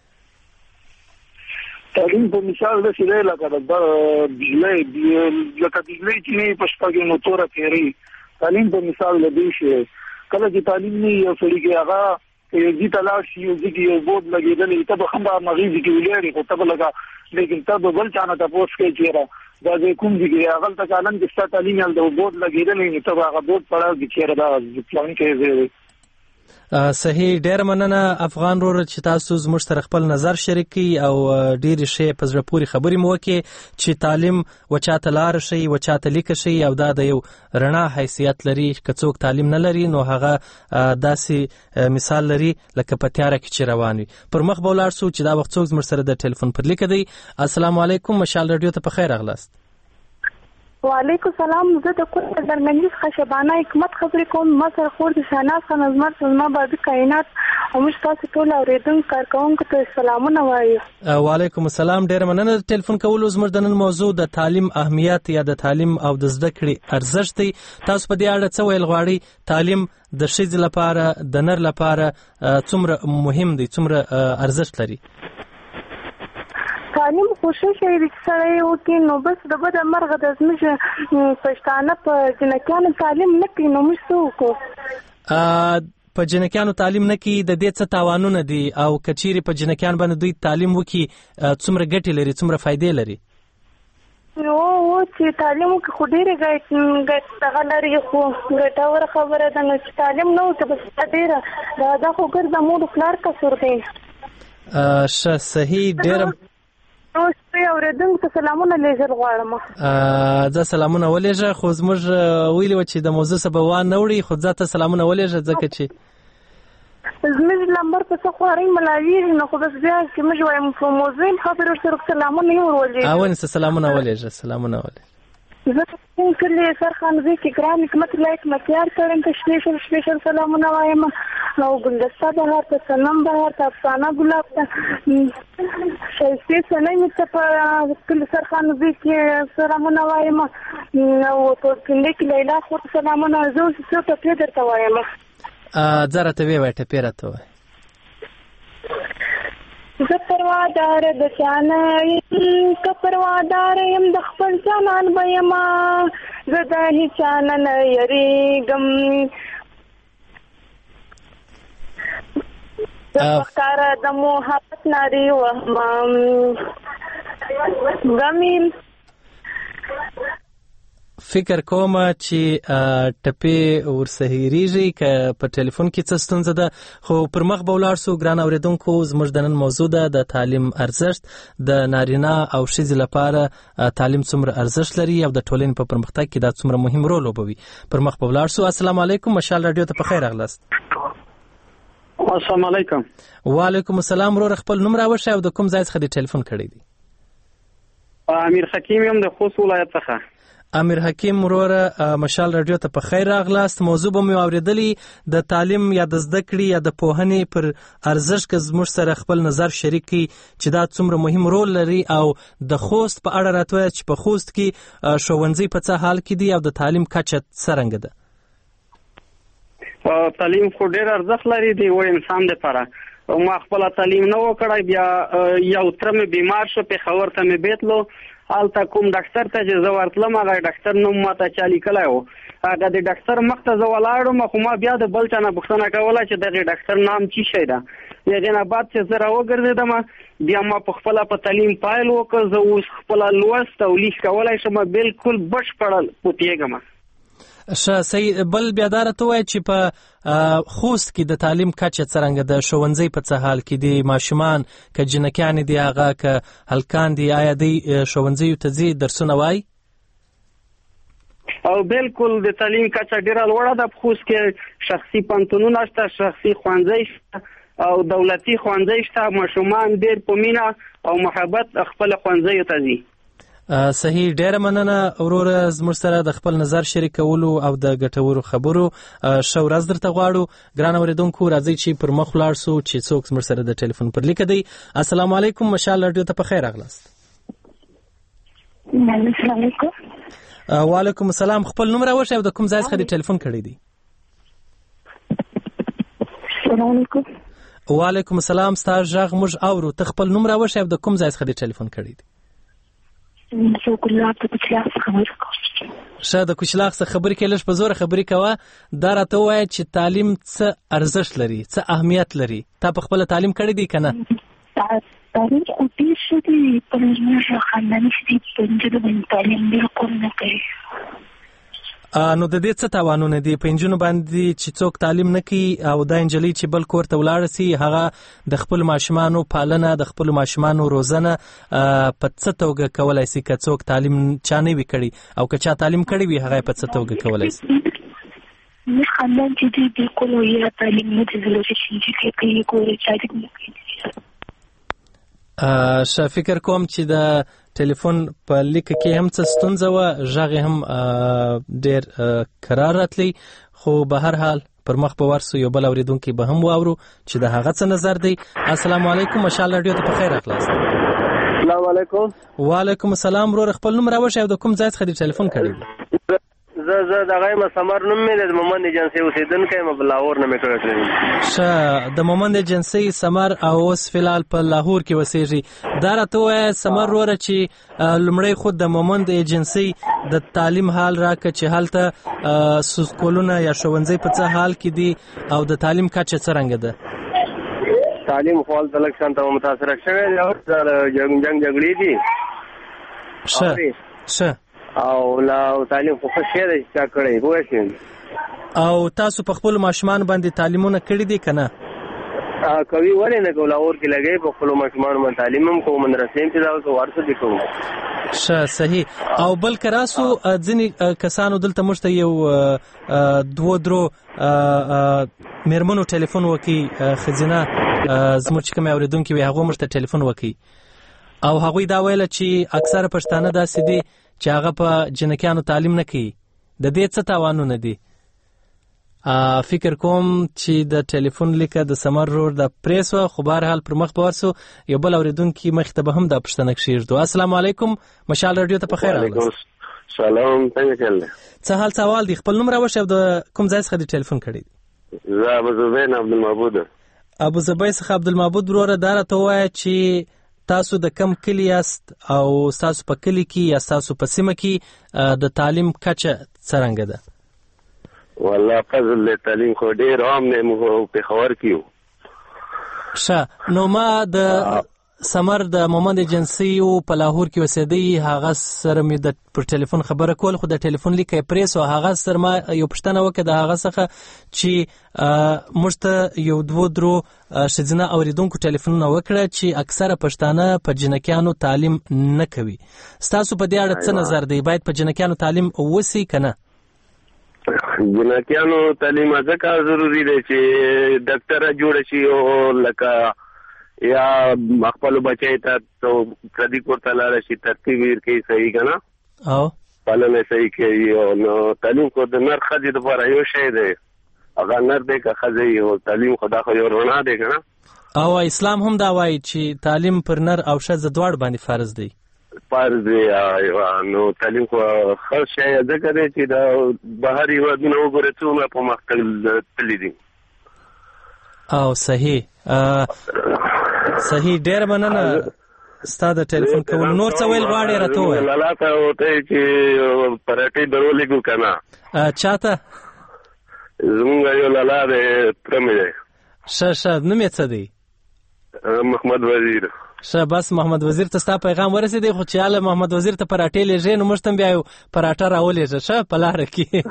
تعلیم په مثال د سیده لکه د بجلی لکه بجلی چې نه په شپه کې موټور تیری تعلیم په مثال د دې شي. کله چې تعلیم نه یو سړي کې هغه یو ځی تلاش یو ځی کې یو بود لګیدل ته به هم د مغیب کې ولري خو ته لګا لیکن ته به بل چانه تاسو کې چیرې دا د کوم دي هغه ته کالم د ست تعلیم یل د بود لګیدل نه ته هغه بود پړاو کې چیرې دا پلان کې صحیح. ډېر مننه افغان ورور چې تاسو زموږ سره خپل نظر شریکي او ډېر شی په زړه پورې خبرې مو وکړي چې تعلیم وچاته لار شي وچاته لیک شي او دا د یو رڼا حیثیت لري. که څوک تعلیم نه لري نو هغه داسې مثال لري لکه په تیاره کې چې روان وي. پر مخ به ولاړ سو چې دا وخت څوک زموږ سره د ټلیفون پر لیک دی. السلام علیکم، مشال رادیو ته په خیر راغلاست. وعلیکم السلام. زه د کوم درمنځ خشبانه حکمت خبرې کوم. ما سره خور د شاهناز خان ازمر سلمہ بابي کائنات او موږ تاسو ټول اوریدونکو کارکونکو ته سلامونه وایو. وعلیکم السلام. ډېر مننه د ټلیفون کولو. زموږ د نن موضوع د تعلیم اهمیت یا د تعلیم او د زده کړې ارزښت دی. تاسو په دې اړه څه ویل غواړئ؟ تعلیم د ښځې لپاره د نر لپاره څومره مهم دی، څومره ارزښت لري؟ تعلیم کوشش کوي چې سړی وکړي نو بس د بده مرغه د زموږ پښتانه په جنکیانو تعلیم نه کوي نو موږ څه وکړو؟ په جنکیانو تعلیم نه کوي د دې څه تاوانونه دي او که چیرې په جنکیان باندې دوی تعلیم وکړي څومره ګټې لري، څومره فایدې لري؟ او او چې تعلیم وکړي خو ډېرې ګټې دغه لري خو ګټوره خبره ده نو چې تعلیم نه وکړي بس ډېره دا خو ګرځه مور پلار قصور دی. ښه صحیح. ډېره نو سپی اوریدونکو ته سلامونه لیږل غواړم. زه سلامونه ولېږه خو زموږ ویلي وه چې د موضوع څه به وانه وړي خو ځه ته سلامونه ولېږه ځکه چې زموږ لمبر په څه خوارۍ ملاویږي نو خو بس بیا چې موږ وایم په موضوع خبرې ورسره سلامونه یې ورولېږي اول سلامونه ولېږه سلامونه ولېږه زه کلی سرخانزي کې ګران حکمت لایق مکیار کړم ته سپیشل سپیشل سلامونه وایم او ګلدسته بهار ته سلام بهار ته افسانه ګلاب ته شایستې سنۍ مې ته په کلی سرخانزي کې سلامونه وایم او په کلی کې لیلا خور ته سلامونه زه اوس څه ټپې درته وایم ځه راته ویې وایه ټپې راته وایه زه پروادار د چا نه یم که پروادار یم د خپل جانان به یمه زه د هېچا نه نه یریږم زه په ښکاره د محبت نارې وهم غم یم فکر کوم چې ټپې ورسهیریږي که په ټلیفون کې څه ستونزه ده خو پر مخ به ولاړ سو ګران اورېدونکو زموږ د نن موضوع ده د تعلیم ارزښت د نارینه او ښځې لپاره تعلیم څومره ارزښت لري او د ټولنې په پرمختګ کې دا څومره مهم رول لوبوي پر مخ به ولاړ سو السلام علیکم مشال رادیو ته په خیر راغلاست السلام علیکم وعلیکم السلام ورور خپل نوم راوښیه او د کوم ځای څخه دې ټلیفون کړی دی امیر حکیم یم د خوست ولایت څخه امیر حکیم وروره مشال رادیو ته په خیر راغلاست موضوع به مې اورېدلې د تعلیم یا د زده کړې یا د پوهنې پر ارزښت که زموږ سره خپل نظر شریک کړي چې دا څومره مهم رول لري او د خوست په اړه راته وایه چې په خوست کې ښوونځي په څه حال کې دي او د تعلیم کچه څرنګه ده تعلیم خو ډېر ارزښت لري د یو انسان دپاره ما خپله تعلیم نه و کړی بیا یو تره مې بیمار شو پېښور ته مې بیتلو هلته کوم ډاکټر ته چې زه ورتلم هغه ډاکټر نوم ماته چا لیکلی و هغه د ډاکټر مخ ته زه ولاړم خو ما بیا د بل چا نه پوښتنه کوله چې دغې ډاکټر نام څه شی ده د هغې نه بعد چې زه راوګرځېدم بیا ما په خپله په تعلیم پایل وکړ زه اوس خپله لوست او لیک کولی شم بلکل بشپړ پوهېږم ښه صحیح بل بیا دا راته ووایه چې په خوست کې د تعلیم کچه څرنګه ده ښوونځی په څه حال کې دي ماشومان که جنکیانې دي هغه که هلکان دي آیا دوی ښوونځیو ته ځي درسونه وایي او بالکل د تعلیم کچه ډېره لوړه ده په خوست کې شخصي پوهنتونونه شته شخصي ښوونځی شته او دولتي ښوونځی شته ماشومان ډېر په مینه او محبت خپل ښوونځیو ته ځي صحیح ډیره مننه وروره زموږ سره د خپل نظر شریکولو او د ګټورو خبرو ښه ورځ درته غواړو ګران اورېدونکو راځئ چې پر مخ ولاړ سو چې څوک زموږ سره د ټلیفون پر لیکه دی السلام علیکم مشال رادیو ته په خیر راغلاست السلام علیکم وعلیکم السلام خپل نوم راوښیه او د کوم ځای څخه دې ټلیفون کړی دی السلام علیکم وعلیکم السلام ستا غږ موږ اورو ته خپل نوم راوښیه او د کوم ځای څخه دې ټلیفون کړی دی زه ګلاب د کوچلاغ څخه خبرې کوم ښه د کوچلاغ څخه خبرې کې لږ په زوره خبرې کوه دا راته ووایه چې تعلیم څه ارزښت لري څه اهمیت لري تا په خپله تعلیم کړی دی که نه تعلیم خو ډېر ښه دی په زموږ خانداني چې دی په نجونو باندې تعلیم بلکل نه کوي نو د دې څه تاوانونه دي په نجونو باندې چې څوک تعلیم نه کوي او دا نجلۍ چې بل کور ته ولاړه سي هغه د خپلو ماشومانو پالنه د خپلو ماشومانو روزنه په څه توګه کولی سي که څوک تعلیم چا نه وي کړی او که چا تعلیم کړی وي هغه یې په څه توګه کولی سي زموږ خاندان چې دی بلکل یا تعلیم نه دی ضروري چې نجلۍ کوي کور یې تعلیم نه کوي ښه فکر کوم چې د ټلیفون په لیکه کې هم څه ستونزه وه غږ یې هم ډېر کرار راتلی خو به هر حال پر مخ به ورسو یو بل اورېدونکی به هم واورو چې د هغه څه نظر دی السلام علیکم مشال رادیو ته په خیر راغلاست السلام علیکم وعلیکم السلام ورور خپل نوم راوښیه او د کوم ځای څخه دې ټلیفون کړی دی زه زه دغه یم سمر نوم مې د مومند ایجنسۍ اوسېدونکی یم په لاهور نه مې کړی ټلیفون ښه د مومند ایجنسۍ سمر او اوس فلحال په لاهور کې اوسېږي دا راته ووایه سمر وروره چې لومړی خود د مومند ایجنسۍ د تعلیم حال راکړه چې هلته سکولونه یا ښوونځی په څه حال کې دي او د تعلیم کچه څرنګه ده تعلیم خو هلته لږ شانته متاثره شوی دی او جنګ جګړې دي ښه ښه او لا تعلیم خو ښه شی دی چې چا کړی پوه شئ او تاسو په خپلو ماشومانو باندې تعلیمونه کړي دي که نه کوي ولې نه کوو لاهور کې لګوي په خپلو ماشومانو باندې تعلیم هم کوو مدرسې هم چې دا کوو هر څه دې کوو ښه صحیح او بل که راسو ځینې کسانو دلته موږ ته یو دوه درو میرمنو ټلیفون وکي خزینه زموږ چې کوم اوریدونکو وي هغه مرته ټلیفون وکي او هغوی دا ویل چې اکثره پښتانه داسې دي چې هغه په جنکیانو تعلیم نه کوي. د دې څه تاوانونه دي؟ فکر کوم چې د ټلیفون لیکه د سمر رور د پریسو خو بهر حال پر مخ پورسو یو بل اوریدونکو مخ ته به هم د پښتنه کښیږدو. السلام علیکم مشال رادیو ته په خیر راغلاست. سلام څنګه چل دی؟ څه حال سوال دی؟ خپل نوم راوښه د کوم ځای څخه د ټلیفون کړی دی؟ زه ابو زبین عبدالمعبود. ابو زبین څخه عبدالمعبود وروره دا راته ووایه چې تاسو د کم کلی یاست او تاسو په کلی کې یا تاسو په سیمه کې د تعلیم کچه څرنګه ده؟ والله فضل له تعلیم خو ډیر عام نه مو په خبر کیو. ښه نو ما د سمر د مومند ایجنسی او په لاهور کې اوسېدی هغه سره مې د پر ټلیفون خبره کول خو د ټلیفون لیکه پریس او هغه سره ما یو پښتنه وکړه د هغه څخه چې موږ ته یو دوه درو ښځینه اوریدونکو ټلیفونونه وکړه چې اکثره پښتانه په جنکیانو تعلیم نه کوي. ستاسو په دې اړه څه نظر دی؟ باید په جنکیانو تعلیم وسی کنه؟ جنکیانو تعلیم ځکه ضروری دی چې ډاکټر جوړ شي او لکه یا خپل بچی ته تو کدی کوته لاره شي ترتیب ورکړي صحیح کنه او پالنه صحیح کوي او نو تعلیم کو د نر خدي د لپاره یو شی دی هغه نر دی که خدي او تعلیم خدا خو یو رڼا دی کنه او اسلام هم دا وایي چې تعلیم پر نر او ښځه دواړو باندې فرض دی. فرض دی نو تعلیم خو هر شی ځکه دی چې د بهر هېوادونه وګورئ څومره په مخکې تللي دي. او صحیح صحیح ډېر مننه ستا د ټلیفون کول. نور څه ویل غواړې راته ووایه؟ لالا ته وته چې پراټې درولېږو که نه چاته؟ زمونږ یو لالا دی تره مې دی. ښه ښه نوم یې څه دی؟ محمد وزیر. ښه بس محمد وزیر ته ستا پیغام ورسېدی خو چې هله محمد وزیر ته پراټې لېږې نو موږ ته هم بیا یو پراټه راولېږه ښه په لاره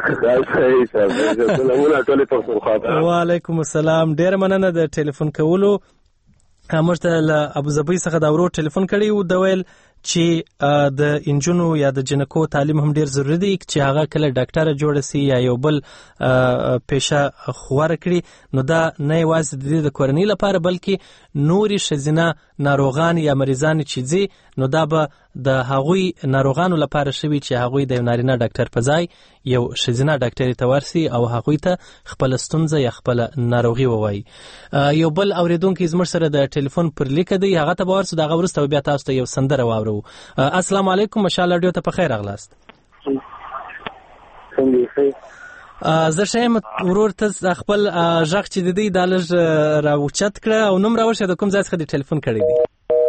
کې. وعلیکم السلام ډېر مننه د ټلیفون کولو. موږ ته له ابوظبي څخه د ورور ټلیفون کړی و د ویل چې د انجونو یا د جنکو تعلیم هم ډیر ضروری دی چې هغه کله ډاکټر جوړ شي یا یو بل پیشه خواره کړي نو دا نه یوازې د دې د کورنۍ لپاره بلکې نوري ښځینه ناروغان یا مریضان چې ځي نو دا به د هغوی ناروغانو لپاره شوي چې هغوی د یو نارینه ډاکټر په ځای یو ښځینه ډاکټري ته ورسي او هغوی ته خپل ستونزه یا خپل ناروغي ووایي. یو بل اوریدونکي زموږ سره د ټلیفون پر لیکه دی هغه ته به ورسو د هغه وروسته بیا تاسو ته یو سندره واورو. السلام علیکم مشال رادیو ته په خیر راغلاست. زه ښیم ورور ته خپل غږ چې د دی دا لږ راوچت کړه او نوم راوښیه د کوم ځای څخه د ټلیفون کړی دی؟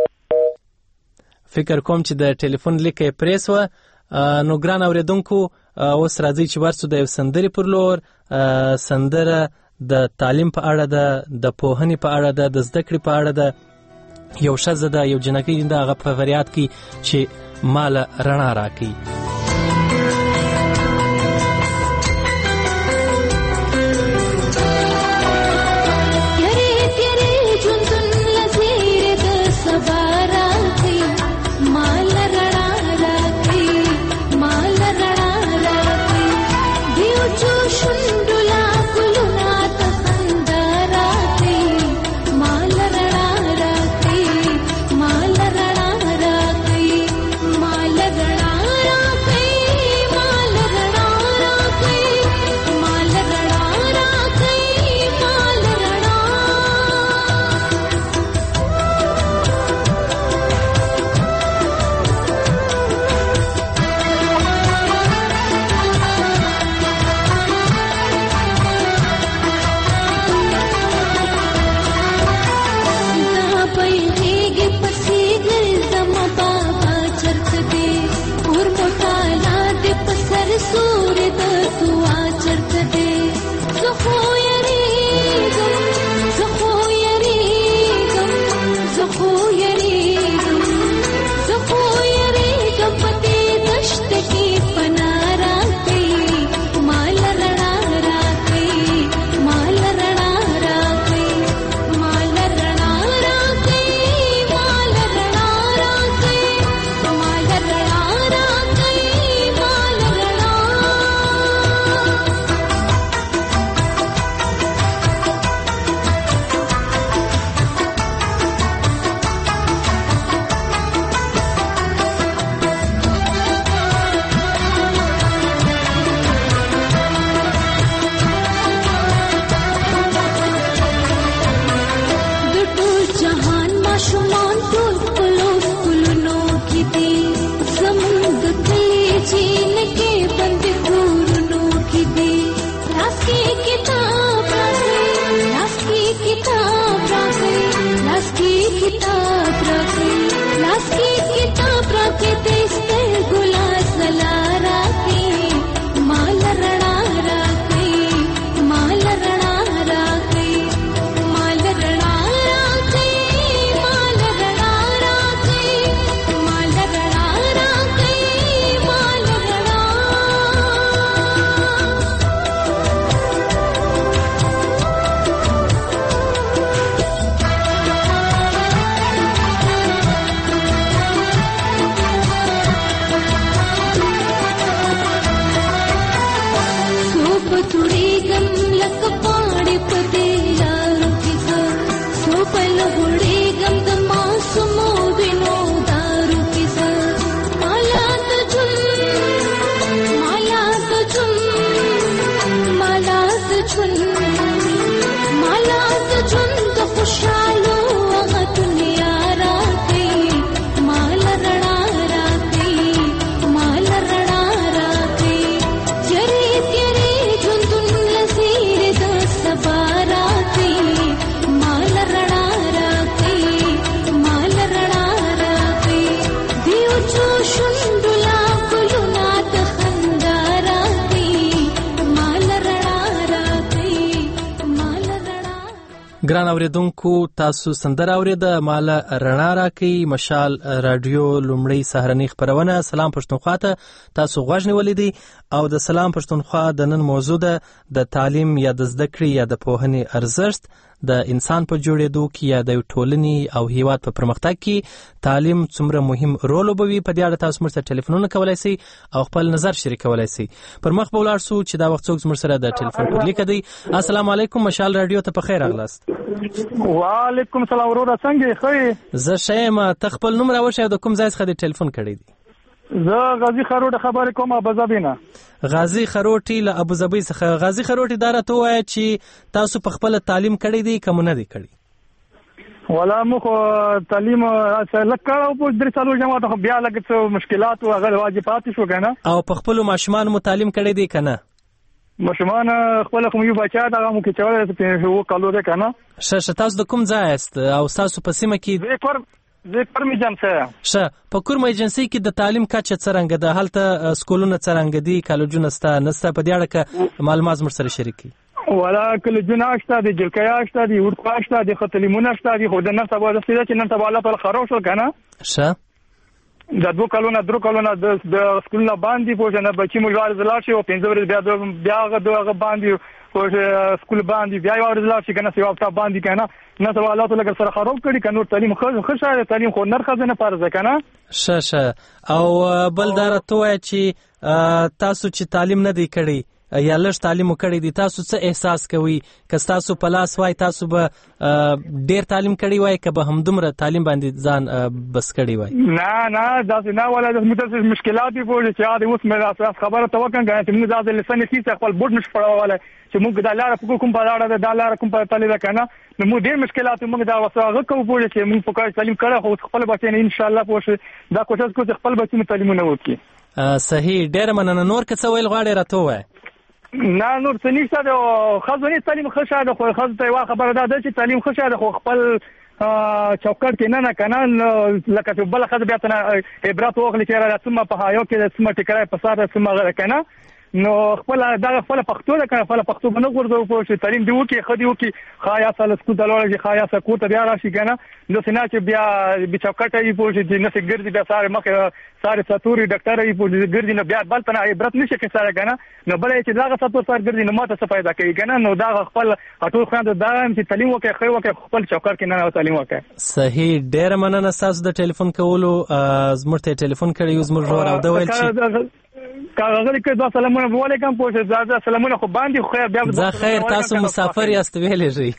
فکر کوم چې د ټلیفون لیکه یې پرېس وه. نو ګران اورېدونکو اوس راځئ چې ورسو د یو سندرې پر لور. سندره د تعلیم په اړه ده، د پوهنې په اړه ده، د زده کړې په اړه ده. یو ښځه ده یو جنکۍ ده هغه په فریاد کوي چې ماله رڼا راکړي. Mall وتوړېږم لکه پاڼې په دې لارو کې زه څو پله غوړېږم د معصومو وینو دارو کې زه مالا د ژوند مالا د ژوند مالا د ژوند مالا د ژوند د خوشحالو هغه دنیا راکوي مال رڼا راکوي مال رڼا راکوي تیرې تیرې ژوندون له زیرې د سبا راکوي مال رڼا راکوي مال رڼا راکوي د وچو شونډو لا ګلونه د خندا راکوي مال رڼا راکوي مال رڼا. ګران اوریدونکو تاسو سندره اوریده مال رڼا راکوي مشال رادیو لومړی سهارنۍ خپرونه سلام پښتونخوا ته تاسو غوږ نیولې دي او د سلام پښتونخوا د نن موضوع ده د تعلیم یا د زده کړې یا د پوهنې ارزښت د انسان په جوړېدو کې یا د ټولنې او هیواد په پرمختګ کې تعلیم څومره مهم رول لوبوي. په دې اړه تاسو موږ ته ټلیفونونه کولی شئ او خپل نظر شریکولی شئ. پر مخ به ولاړ شو چې دا وخت څوک زموږ سره د ټلیفون پر لیکه دی. السلام علیکم مشال رادیو ته په خیر راغلاست. وعلیکم السلام وروره څنګه ښه یې؟ زه ښه یم. ته خپل نوم راوښیه او د کوم ځای څخه دې ټلیفون کړی دی؟ زه غازي خروټ خبرې کوم ابوظبي نه. غازي خروټي له ابوظبي څخه. غازي خروټي دا راته ووایه چې تاسو په خپل تعلیم کړی دی که مو نه دی کړی؟ ولا موږ تعلیم لږ کړی په درې څلور جماعت خو بیا لږ څه مشکلات او هغه واجبات شو که نه. او په خپلو ماشومانو مو تعلیم کړی دی که نه؟ ماشومان خپل خو یو بچا دغه مو کې چولی پنځه اووه کالو دی که نه. ښه ښه تاسو د کوم ځای یاست او ستاسو په سیمه کې؟ زه کورم ایجنسي یم. ښه په کورم ایجنسي کې د تعلیم کچه څرنګه ده؟ هلته سکولونه څرنګه دي؟ کالجونه شته نشته؟ په دې اړه که معلومات زموږ سره شریک کړي. ولا کالجونه شته دي جلکیا شته دي اورکا شته دي خو تعلیمونه شته دي خو د نن سبا داسې ده چې نن سبا الله تعالی خراب شول که نه. ښه د دوه کلونه درو کلونه د سکولونه باندې پوه نه بچي مو ژغورل لاړ شي او پنځه ورځې بیا بیا هغه دغه باندې پوه سکول باندې بیا یو ورځ لاړ شي که نه یو هفته باندې که نه نه سبا الله تعالی سره خراب کړي که نور تعلیم ښه شاید تعلیم خو نر ښځه نه فرض که نه. ښه ښه او بل دا راته ووایه چې تاسو چې تعلیم نه دی کړی یا لږ تعلیم کړی دی تاسو څه احساس کوئ؟ که ستاسو په لاس وای تاسو به ډیر تعلیم کړی وای که به همدومره تعلیم باندې ځان بس کړی وای؟ نه نه داسې نه ولا داسې مشکلات دي پوه چې یاد اوس مې خبره ته وکړم چې موږ داسې لسنې فیس خپل بورډ نشو پړولی چې موږ دا لاره په کوم په لاره ده دا لاره کوم په تللی ده که نه نو موږ ډېر مشکلات موږ دا هغه کوو پوه چې موږ په کار تعلیم کړی خو خپل بچی نه انشاءالله پوه دا کوشش کوو چې خپل بچي مو تعلیمونه وکړي. صحیح ډېره مننه. نور که څه ویل غواړې راته ووایه. نه نور څه نشته دی ښځو تعلیم ښه شی دی خو ښځو ته یوه خبره دا ده چې تعلیم ښه شی دی خو خپل چوکاټ کې نه نه که نه لکه چې بله ښځه بیا ته عبرت واخلي چې یاره څومره په حیا کې ده څومره ټیکری په سر ده څومره که نه نو خپله دغه خپله پښتو ده که نه خپله پښتو به نه غورځوو پوه شي تعلیم دې وکړي ښه دې وکړي ښه یاسه له سکول ته لاړه شي ښه یاسه کور ته بیا راشي که نه داسې نه چې بیا بې چوکاټه وي پوه شي چې نسې ګرځي بیا سارې مخې سارې ساتوري ډاکټره وي پوه شي ګرځي نو بیا بل ته نه عبرت نه شي اخیستلی که نه نو بله یې چې دغه ساتور سر ګرځي نو ما ته څه فایده کوي که نه نو دغه خپل ټول خویندو دا یم چې تعلیم وکړئ ښه وکړئ خپل چوکاټ کې نه تعلیم وکړئ. صحیح ډېره مننه ستاسو د ټلیفون کولو. زموږ ته یې ټلیفون کړی یو زموږ ورور او ده ویل چې کاغذ کې دا سلامونه وعلیکم پوه شئ دا سلامونه خو باندې خو بیا ځه خیر تاسو مسافر یاست ویلی شئ.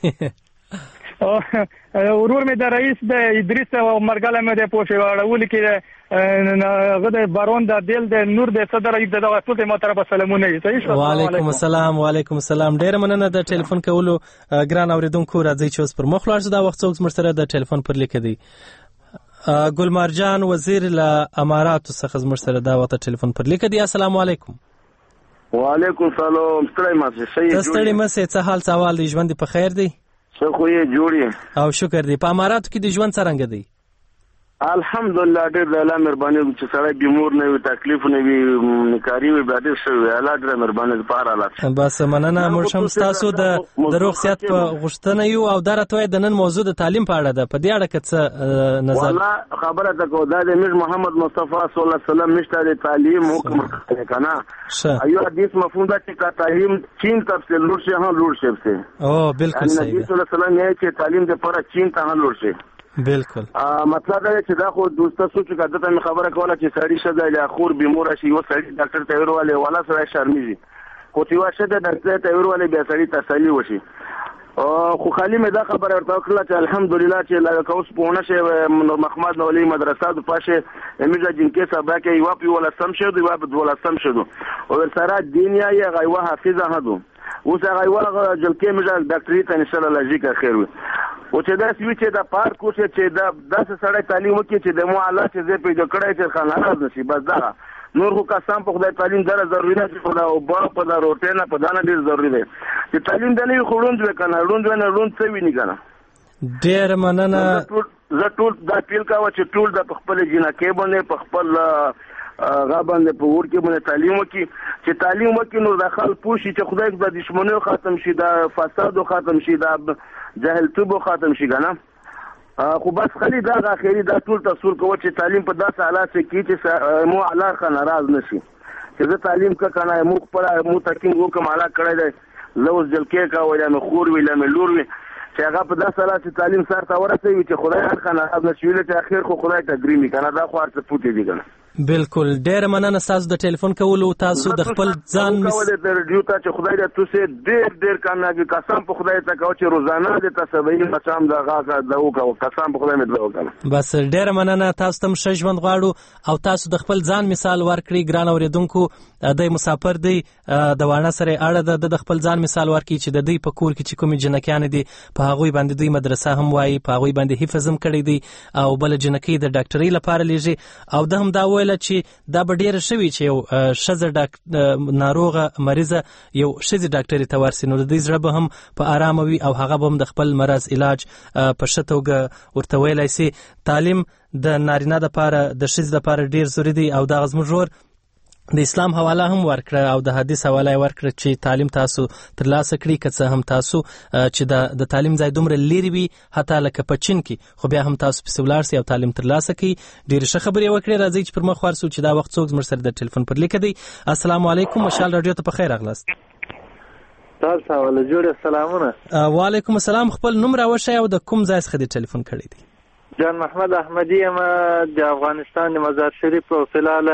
ورور مې د رئیس د ادریس او مرګله مې د پوه شئ اړولي کې هغه د بارون د دیل د نور د صدر ایب دغه ټول ته محترم سلامونه یې صحیح شو. وعلیکم السلام وعلیکم السلام. ډېره مننه د ټلیفون کولو. ګران اوریدونکو راځئ چې اوس پر مخ لاړ شو دا وخت څوک زموږ سره د ټلیفون پر لیکه دی. ګلمارجان وزیر له اماراتو څخه زموږ سره دا وخت ټلیفون پر لیکه دی. السلام علیکم. وعلیکم السلام. ستړی ماسه صحیح ته ستړی ماسه څه حال سوال دی ژوند په خیر دی؟ څه خو یې جوړی او شکر دی. په اماراتو کې د ژوند څرنګه دی؟ الحمدلله ډېر د الله مهرباني چې سړی بیمور نه وي تکلیف نه وي نکاري وي بیا ډېر ښه وي الله ډېره مهرباني د پاره حالات بس مننه. موږ هم ستاسو د د روغ صحت په غوښتنه یو او دا راته وایي د نن موضوع د تعلیم په اړه ده په دې اړه که څه نظر؟ والله خبره ته کو دا د میر محمد مصطفی صلی الله علیه وسلم مشته د تعلیم حکم کړی کنه ایو حدیث مفهوم دا چې کا تعلیم چین تفصیل لور شي هم لور شي څه او بالکل صحیح نبی صلی الله علیه وسلم یې چې تعلیم د پر چین ته هم لور شي بالکل. مطلب دا چې دا خو دوسته سوچ کړه ته خبره کوله چې سړی شته له خور بیمور شي یو سړی ډاکټر ته ورواله ولا سره شرمېږي خو چې واشه د ډاکټر ته ورولې بیا سړی تسلی وشي. خو خالي مې دا خبره ورته وکړه چې الحمدلله چې لکه اوس پوهنه شي نور محمد نولي مدرسه د پاشه میجا جنکي صاحب کې یو په ولسم شه دی په ولسم شه او سره دنیا یې غیوه حافظه هدو اوس غیوه جنکي میجا ډاکټري ته ان شاء الله لږی خیر وي. او چې دا سوي چې دا پارک او چې دا داسې سړی تعلیم وکړي چې د مو الله چې زه پیدا کړی چې خلانه نشي بس دا نور خو قسم په خدای تعلیم دره ضروري نه چې خدا او با په دا روټه نه په دانه ډیر ضروري دی چې تعلیم د نه خوروند وکنه روند نه روند څه ویني کنه. ډیر مننه. زه ټول دا پیل کاوه چې ټول د خپل جنکه باندې په خپل غا باندې په ور کې باندې تعلیم وکي چې تعلیم وکي نو داخل پوشي چې خدای د دښمنیو ختم شي دا فساد ختم شي دا جهالتوب ختم شي کنه. خو بس خلی دا اخیری دا ټول تصور کوي چې تعلیم په داسې حالات کې چې مو علاقه ناراض نشي چې زه تعلیم کا کنه مو پر مو تکین وکم علاقه کړی دی لوز جلکې کا ولا مې خور ولا مې لور وي چې هغه په داسې حالات چې تعلیم سره تا ورسوي چې خدای هر کنه ناراض نشي ویل چې اخر خو خدای ته ګرینی کنه دا خو ارڅ پوتې دي کنه. بالکل ډیر مننه تاسو د ټلیفون کولو تاسو د خپل ځان مس د ریډیو ته چې خدای دې تاسو ډیر ډیر کامیابی قسم په خدای ته کوي چې روزانه دې تاسو به بچام دا غاګه دا وکاو قسم په خدای مې دا وکړه. بس ډیر مننه تاسو تم ښه ژوند غواړو او تاسو د خپل ځان مثال ورکړي ګران اوریدونکو د مسافر دی د وانه سره اړه د خپل ځان مثال ورکړي چې د دې په کور کې چې کوم جنکیان دي په هغه باندې دوی مدرسه هم وایي په هغه باندې حفظ هم کړی دي او بل جنکی د ډاکټرۍ لپاره لیږي او د هم دا ویل چې دا ډیر شوی چې یو شزه ډاکټر ناروغه مریضه یو شزه ډاکټر ته ورسي نو د دې زړه به هم په آرام وي او هغه به هم د خپل مرض علاج په شتوګه ورته ویلای شي. تعلیم د نارینه د لپاره د شزه لپاره ډیر ضروري دی او د غزمجور د اسلام حواله هم ورکړه او د حدیث حواله ورکړه چې تعلیم تاسو ترلاسه کړئ که څه هم تاسو چې د د تعلیم ځای دومره لري وي حتی لکه په چین کې خو بیا هم تاسو په سولار سي او تعلیم ترلاسه کړئ. ډیر ښه خبرې وکړې راځي چې پر مخ ورسو چې دا وخت څوک زموږ سره د ټلیفون پر لیک دی. السلام علیکم مشال رادیو ته په خیر راغلاست. تاسو ول جوړ سلامونه. وعلیکم السلام. خپل نوم راوښی او د کوم ځای څخه د ټلیفون کړی دی؟ جان محمد احمدی یم د افغانستان د مزار شریف او فلال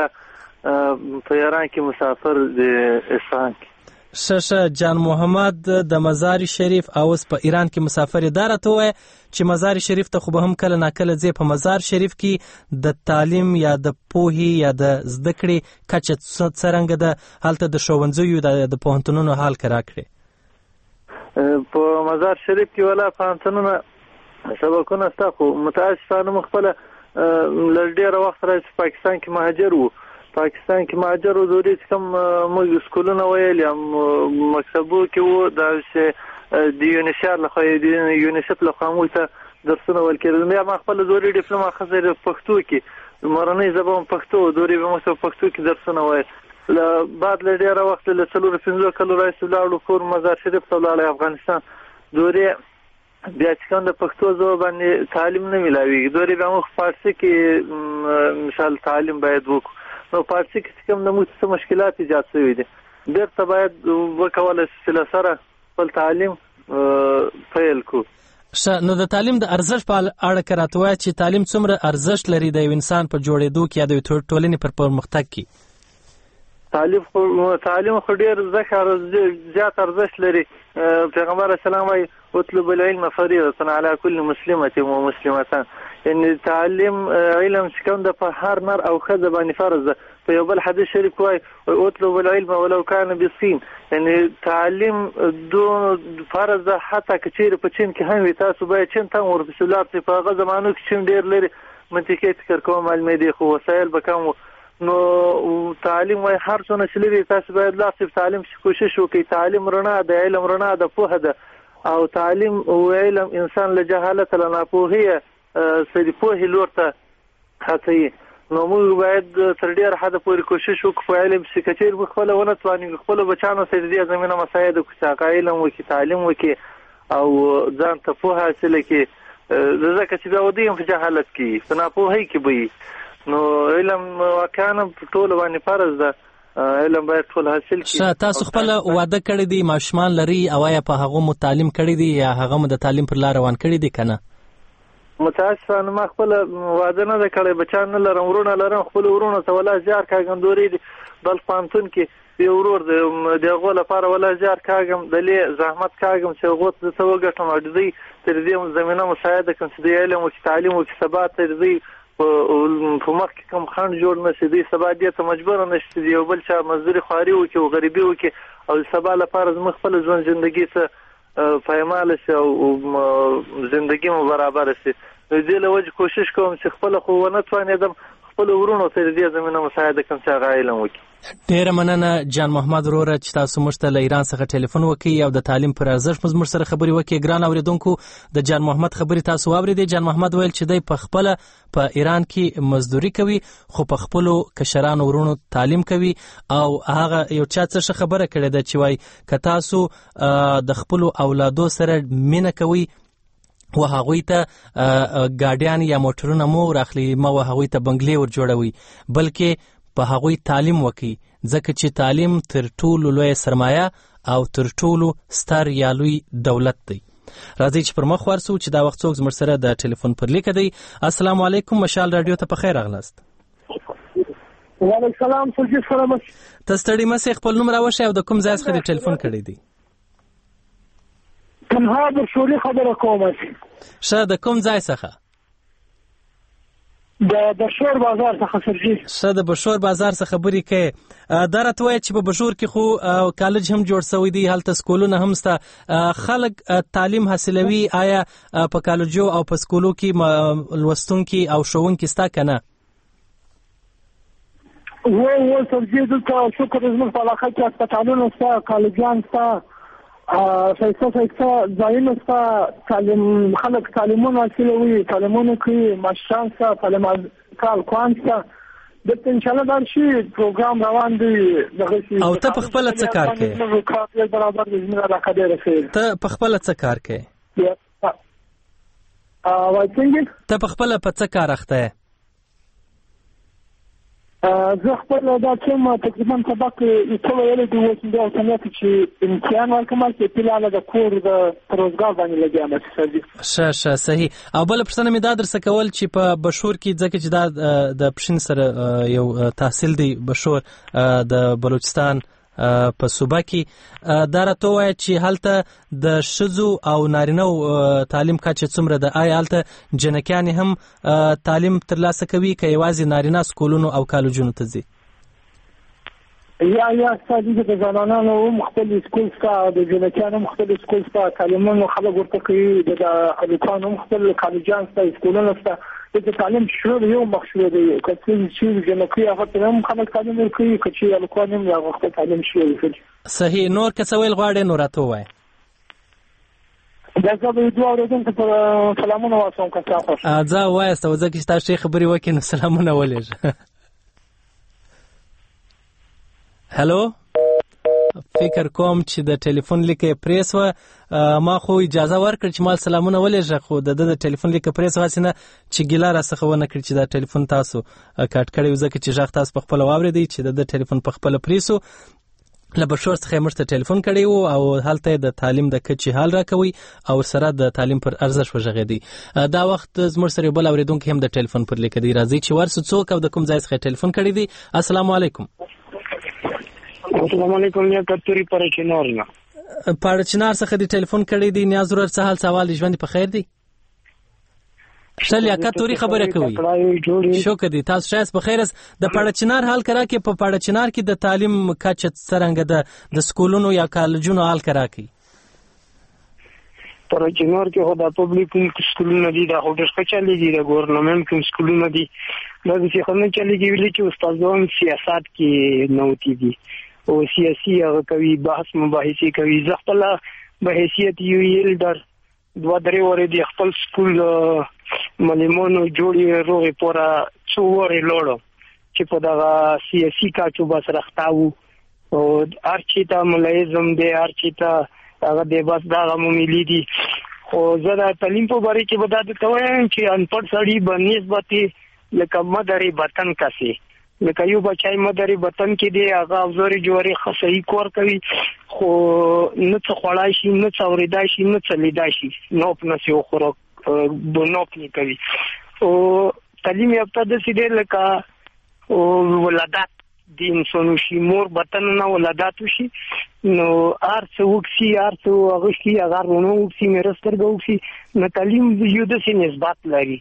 په ایران کې مسافر د اصفهان کې. ششه جان محمد د مزار شریف او په ایران کې مسافر اداره ته وای چې مزار شریف ته خو به هم کله ناکله ځي په مزار شریف کې د تعلیم یا د پوهې یا د زده کړې کچه څرنګه ده هلته د ښوونځیو د پوهنتونونو حال کرا کړي. په مزار شریف کې ولا پوهنتونونه سبقونه ستا خو متاسفانه مخبله لږ وخت راځي پاکستان کې مهاجر وو پاکستان کې مهاجر ودوري کوم موږ سکولونه ویل یم مکتبو کې وو د چې د یونیسف له خو د یونیسف له خامول ته درسونه ول کېدل مې ما خپل دوري ډیپلوما خزر پښتو کې مورنۍ زبان پښتو دوري به مو پښتو کې درسونه ویل ل بعد له ډیره وخت له څلور پنځه کلو راځي لاړو کور مزار شریف ته لاړ افغانستان دوري بیا چې کوم د پښتو ژبه باندې تعلیم نه ملاوي دوري به مو فارسی کې مثال تعلیم باید وکړو نو پارسي کې کوم د موږ مشکلات ایجاد شوي دي بیرته باید وکوله سلسله سره خپل تعلیم پیل کو. نو د تعلیم د ارزښت په اړه کراته وای چې تعلیم څومره ارزښت لري د انسان په جوړېدو کې یا د ټولنې پر پرمختګ کې؟ تعلیم خو تعلیم خو ډیر ذکر زیات ارزښت لري. پیغمبر اسلام وايي اطلب العلم فريضة على كل مسلمة ومسلمة ان تعلیم علم څنګه د په هر نر او ښځه باندې فرض ده. په یو بل حدیث شریف وايي اطلب العلم ولو كان بالصين یعنی تعلیم دو فرض ده حتی که چیرې په چین کې هم وي تاسو باید چین ته ورپسې لاړ شئ. په هغه زمانو کې چین ډیر لري منطقي فکر کوم معلومې دي خو وسایل به کم نو تعلیم وايي هر څونه چې لري تاسو باید لاړ شئ تعلیم کوشش وکړئ. تعلیم رڼا ده علم رڼا ده پوهه ده او تعلیم او علم انسان له جهالت له ناپوهۍ سړي پوهې لور ته هڅوي. نو موږ باید تر ډېره حده پورې کوشش وکړو په علم چې که چېرې موږ خپله ونه توانېږو خپلو بچیانو سره د دې زمینه مساعده کړو چې هغه علم وکړي تعلیم وکړي او ځان ته پوهه حاصله کړي ځکه چې بیا ودی هم په جهالت کې په ناپوهۍ کې به وي. نو علم واقعا په ټولو باندې فرض ده علم باید ټول حاصل کړي. تاسو خپل واده کړی دی ماشومان لري او یا په هغه مو تعلیم کړی دی یا هغه مو د تعلیم پر لار روان کړی دی کنه؟ متاسفانه ما خپل واده نه کړی بچان نه لرم ورونه لرم خپل ورونه ته ولا زیار کاګندوري دي بل پانتون کې یو ورور د دغه لپاره ولا جار کاږم د لې زحمت کاږم چې هغه ته څه وګټم او دې تر دې زمينه مساعده کوم چې د علم او تعلیم او ثبات تر دې په مخ کې کوم خان جوړ نشي دې سبا دې ته مجبور نشي یو بل چا مزدوري خواري او کې غریبي او کې او سبا لپاره زموږ خپل ژوند ژوندۍ ته فایمال شي او ژوندۍ مو برابر شي دې له وجه کوشش کوم چې خپل خو ونه توانېدم خپل ورونو ته دې زمينه مساعده کوم چې هغه علم وکړي. ډیره مننه جان محمد وروره چې تاسو موږ ته له ایران څخه ټلیفون وکړئ او د تعلیم پر ارزښت موږ سره خبرې وکړئ. ګران اوریدونکو د جان محمد خبرې تاسو واورېدې. جان محمد ویل چې دی په خپل په ایران کې مزدوري کوي خو په خپل کشرانو ورونو تعلیم کوي او هغه یو چا څه خبره کړې ده چې وای که تاسو د خپل اولادو سره مینه کوي و هغوی ته ګاډیان یا موټرونه مو راخلي ما و هغوی ته بنگلې ور جوړوي بلکې په هغوی تعلیم وکي ځکه چې تعلیم تر ټولو لوی سرمایه او تر ټولو ستر یا لوی دولت دی. راځي چې پر مخ ورسو چې دا وخت څوک زموږ سره د ټلیفون پر لیک دی. السلام علیکم مشال رادیو ته په خیر راغلاست. وعلیکم السلام فرجي سلام. تاسو ستړي مې خپل نوم راوښی او د کوم ځای څخه ټلیفون کړی دی؟ تنها د شوري خبره کوم. شه د کوم ځای څخه؟ د بشور بازار څخه سرجي. شه د بشور بازار څخه خبرې کوي. دا راته وایي چې په بشور کې خو کالج هم جوړ شوی دی هلته سکولونه هم شته خلک تعلیم حاصلوي آیا په کالجو او په سکولو کې لوستونکي او ښوونکي شته که نه؟ و و سرجي دلته شکر زموږ په علاقه کې هسپتالونه شته کالجان شته فیصل فیصل ځایونه شته تعلیم خلک تعلیمونه حاصلوي تعلیمونه کوي ماشران شته تعلیم کالکوان شته دلته انشاءالله دا شي پروګرام روان دی او ته په خپله څه کار کوې؟ ته په خپله څه کار کوې؟ ته په خپله په څه کار اخته یې؟ زه خپل دا کوم تقریبا سبق یې ویلی دی اوس همدې اوسنیت چې امتحان ورکوم چې فلحاله د کور د روزګار باندې لګیا یم. ښه ښه صحیح. او بله پوښتنه مې دا درڅه کول چې په بشور کې ځکه چې دا د پښین سره یو تحصیل دی بشور د بلوچستان په صوبه کې دا راته ووایه چې هلته د ښځو او نارینهو تعلیم کچه څومره ده؟ آیا هلته جنکیانې هم تعلیم ترلاسه کوي که یوازې نارینه سکولونو او کالجونو ته ځي؟ یا یا ستا دلته د زنانانو مختلف سکول شته او د جنکیانو مختلف سکول شته تعلیمونه خلک ورته کوي د هلکانو مختلف کالجان شته سکولونه شته دلته تعلیم شروع یو مخ شروع دی که چې جنکۍ هغه ته هم خلک تعلیم ورکوي که چې هلکان هم هغه خپل تعلیم شروع کړي. صحیح. نور که څه ویل غواړې نو راته ووایه. دا زه به دوه اورېدونکو ته سلامونه واچوم که ستا خوښ ځه ووایه سته ځکه چې تا ښې خبرې وکړې نو سلامونه ولېږه. هلو فکر کوم چې د ټلیفون لیکه پریس و ما خو اجازه ورکړ چې مال سلامونه ولېږه خو د د ټلیفون لیکه پریس واسي نه چې ګیله راڅخه ونه کړي چې دا ټلیفون تاسو کټ کړی و ځکه چې غږ تاسو په خپله واورېدی چې د د ټلیفون په خپله پریسو له بشور څخه یې موږ ته ټلیفون کړی و او هلته یې د تعلیم د کچې حال راکوي او سره د تعلیم پر ارزښت وغږېدی. دا وخت زموږ سره یو بل اورېدونکی هم د ټلیفون پر لیکه دی. راځئ چې ورسو څوک او د کوم ځای څخه ټلیفون کړی دی. السلام علیکم. السلام علیکم. یا کتوري پاره چنار نه پاره چنار څخه دی ټلیفون کړی دی. نیاز ورور څه حال سوال ژوند په خیر دی؟ شل یا کتوري خبره کوي. شکر دی. تاسو شایست په خیر است. د پاره چنار حال کرا کې په پاره چنار کې د تعلیم کچه څرنګه ده د سکولونو یا کالجونو حال کرا کې؟ پاره چنار کې خو د پبلیک سکولونه دي دا خو ډېر ښه چلېږي د ګورنمنټ کوم سکولونه دي دا چې خو نه چلېږي ولې چې استادان سیاست کې نوتی دي او سیاسي هغه کوي بحث مباحثې کوي. زه خپل به حیثیت یو ایلډر دوه درې ورې د خپل سکول معلمانو جوړې روغې پوره څو ورې لوړو چې په دغه سیاسي کاچو بس رختاو او هر چی ته ملایزم دی هر چی ته هغه دی بس دغه مملي دي. خو زه د تعلیم په باره کې به دا درته وایم چې انپړ سړي به نسبت لکه مدرې وطن کسي لکه یو بچای مدرې وطن کې دی هغه افزوري جوړي خصي کور کوي خو نه څه خړای شي نه څه ورېدای شي نه څه لیدای شي نو په نسي خو بنوک نه کوي او تعلیم یافته د سیده لکه او ولادت دین سونوشي مور وطن نه ولادت وشي نو ارڅ وکسي ارڅ اغشتي اگر ونه وکسي مرستر وکسي نو تعلیم یو د سي نسبت لري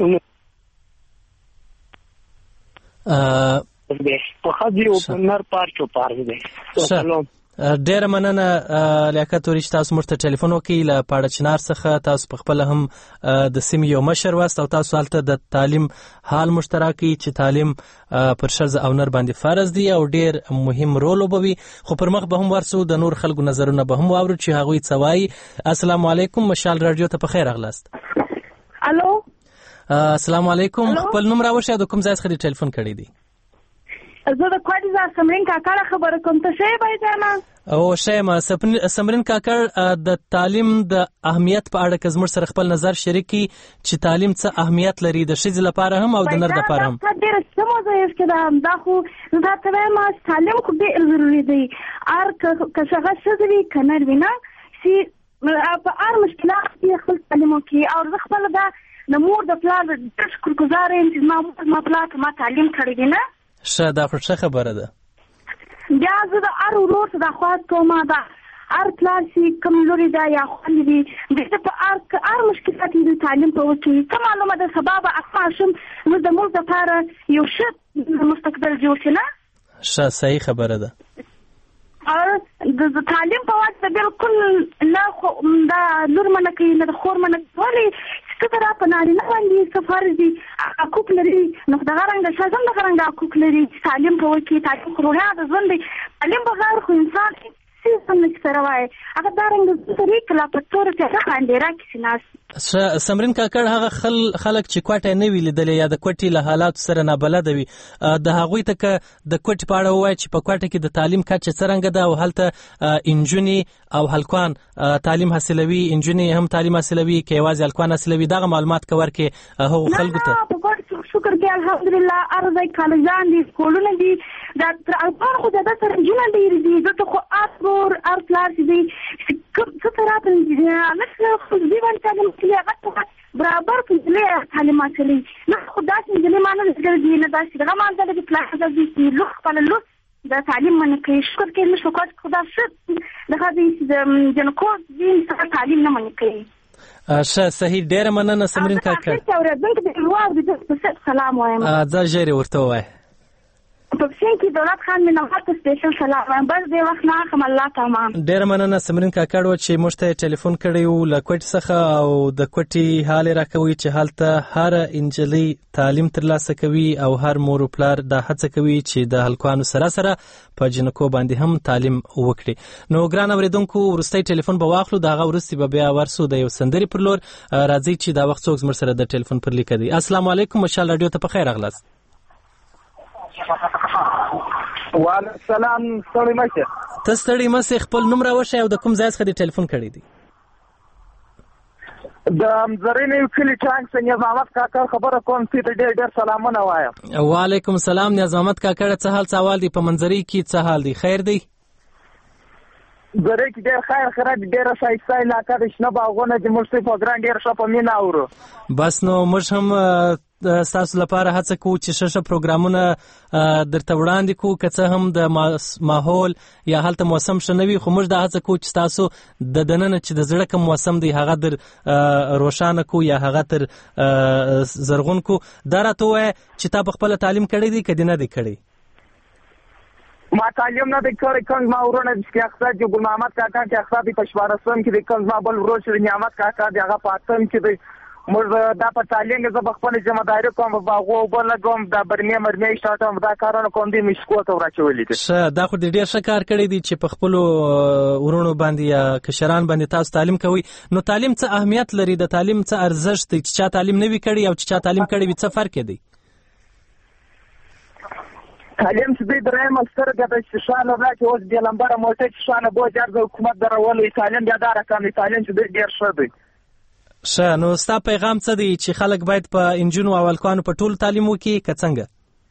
ا په خدي او په نر پارچو پارځ دي سلام ډیر مننه لیاقت ورش تاسو مرته ټلیفون وکړئ له پاړه چنار څخه تاسو په خپل هم د سیمې یو مشر واست او تاسو هلته د تعلیم حال مشترکي چې تعلیم پر ښځه او نر باندې فرض دی او ډیر مهم رول وبوي خو پر مخ به هم ورسو د نور خلکو نظرونه به هم واورو چې هغوی څه وایي. السلام علیکم مشال رادیو ته په خیر راغلاست. الو السلام علیکم خپل نوم راوښیه د کوم ځای څخه دې ټلیفون کړی دی؟ زه د کوټیزار سمرین کاکړ خبره کوم ته شی بای جانا او شیما سمرین کاکړ د تعلیم د اهمیت په اړه که زموږ سره خپل نظر شریکي چې تعلیم څه اهمیت لري د ښځې لپاره هم او د نر لپاره هم. دا ډېر څه موضوع یې چې دا خو دا ته وایم تعلیم خو ډېر ضروري دی ار که څنګه ښځې وي که نر وي نه چې په هر مشکلات کې خپل تعلیم وکړي او زه خپله دا د مور د پلار ډېر شکرګزاره یم چې زما مور زما پلار ما تعلیم کړی دی نه ښه دا خو ښه خبره ده. بیا زه د هر ورور څخه د خواست کوم دا هر پلار چې کوم لوري دا یا خوندې وي د په هر هر مشکلات د تعلیم په وکړي څه معلومه ده سبا به اخماشم نو د ملک لپاره یو ښه مستقبل جوړ شي نه. ښه صحیح خبره ده. د تعلیم په وخت بالکل نه دا لور منه کوي نه د خور منه کوي څه را په نارینه باندې سفر دي حقوق لري نو دغه رنګ د شازم دغه رنګ حقوق لري تعلیم په وکي تعلیم خورونه د ژوند دی تعلیم بغیر خو انسان څه سم نه سره وای هغه دا رنګ د طریق لا په تور ته باندې راکې ناس سمرین کاکړ هغه خل خلک چې کوټه نه وی لیدلې یا د کوټي له حالات سره نه بلد وي د هغوی ته د کوټي په اړه وای چې په کوټه کې د تعلیم کچه څنګه ده او هلته انجونی او هلکوان تعلیم حاصلوي انجونی هم تعلیم حاصلوي کې یوازې هلکوان حاصلوي دغه معلومات کور کې هغه خلکو ته شکر کې الحمدلله ارزای کالجان دي سکولونه دي دا تر الفان خو د سره جون ډیر دي دغه خو اصور ار کلاس دي څه تر راته نه خو دې باندې تعلیم کې هغه برابر په تعلیمات لري نه خدای دې نه مانه دې نه دا چې هغه مانه دې کلاس دې لوخ په لوخ دا تعلیم منه کې شکر کې مش وکړ خدا شت دغه دې جنکو دې تعلیم نه منه کوي. ښه صحیح ډېره مننه سمرین کاکړ سلام وایم ځه ژر یې ورته ووایه په پښین کې دولت خان مې نوحات سپیشل سلام وایم بس دې وخت نه اخم الله تمام. ډېره مننه سمرین کاکړ و چې موږ ته ټلیفون کړی و له کوټې څخه او د کوټې حال یې راکوي چې هلته هره انجلۍ تعلیم ترلاسه کوي او هر مور و پلار دا هڅه کوي چې د هلکانو سره سره په جنکو باندې هم تعلیم وکړي. نو ګران اورېدونکو وروستی ټلیفون به واخلو د هغه وروستي به بیا ورسو د یو سندرې پر لور راځئ چې دا وخت څوک زموږ سره د ټلیفون پر لیکه دی. السلام علیکم مشال رادیو ته په خیر راغلاست. وعلیکم السلام ستړي مشه ته ستړي مشه خپل نوم راوښیه او د کوم ځای څخه دې ټلیفون کړی دی؟ د زرینې کلی ټانک څخه نیاز احمد کاکړ خبره کوم چې ډېر ډېر سلامونه وایم. وعلیکم السلام نیاز احمد کاکړ څه حال سوال دی په منځري کې څه حال دی خیر دی؟ زره کې ډېر خیر خراب ډېر ښایسته علاقه د شنه باغونه د موږ په ګران ډېر ښه په مینا اورو بس نو موږ هم ستاسو لپاره هڅه کوو چې ښه ښه پروګرامونه درته وړاندې کوو که څه هم د ماحول یا هلته موسم ښه نه وي خو موږ دا هڅه کوو چې تاسو د دننه چې د زړه کوم موسم دی هغه در روښانه کوو یا هغه تر زرغون کوو. دا راته ووایه چې تا په خپله تعلیم کړی دی که دې نه دی کړی؟ ما تعلیم نه دی کړی کوم ما ورونه چې اقتصاد جو ګل محمد کاکا چې اقتصاد په شپاړسم کې د کوم ما بل ورور چې نعمت کاکا دی هغه په اتم کې دی موږ دا په تعلیم کې زه خپل ذمہ داری کوم باغو بل کوم دا برنامه مرمه شاته دا کارونه کوم دي مشکو ته راچولې دي. ښه دا خو ډېر ښه کار کړی دی چې په خپل ورونو باندې یا کشران باندې تاسو تعلیم کوي. نو تعلیم څه اهمیت لري د تعلیم څه ارزښت دی چې چا تعلیم نه وی کړی او چې چا تعلیم کړی وي څه فرق دی؟ تعلیم چې دوی درېیم سترګه د شانه راکې اوس بې لمبره موټر چې شانه بوج عرض حکومت درولوي تعلیم بیا دا رقم دی تعلیم چې دوی ډېر ښه دی. ښه نو ستا پیغام څه دی چې خلک باید په انجونو او هلکانو په ټولو تعلیم وکړي که څنګه؟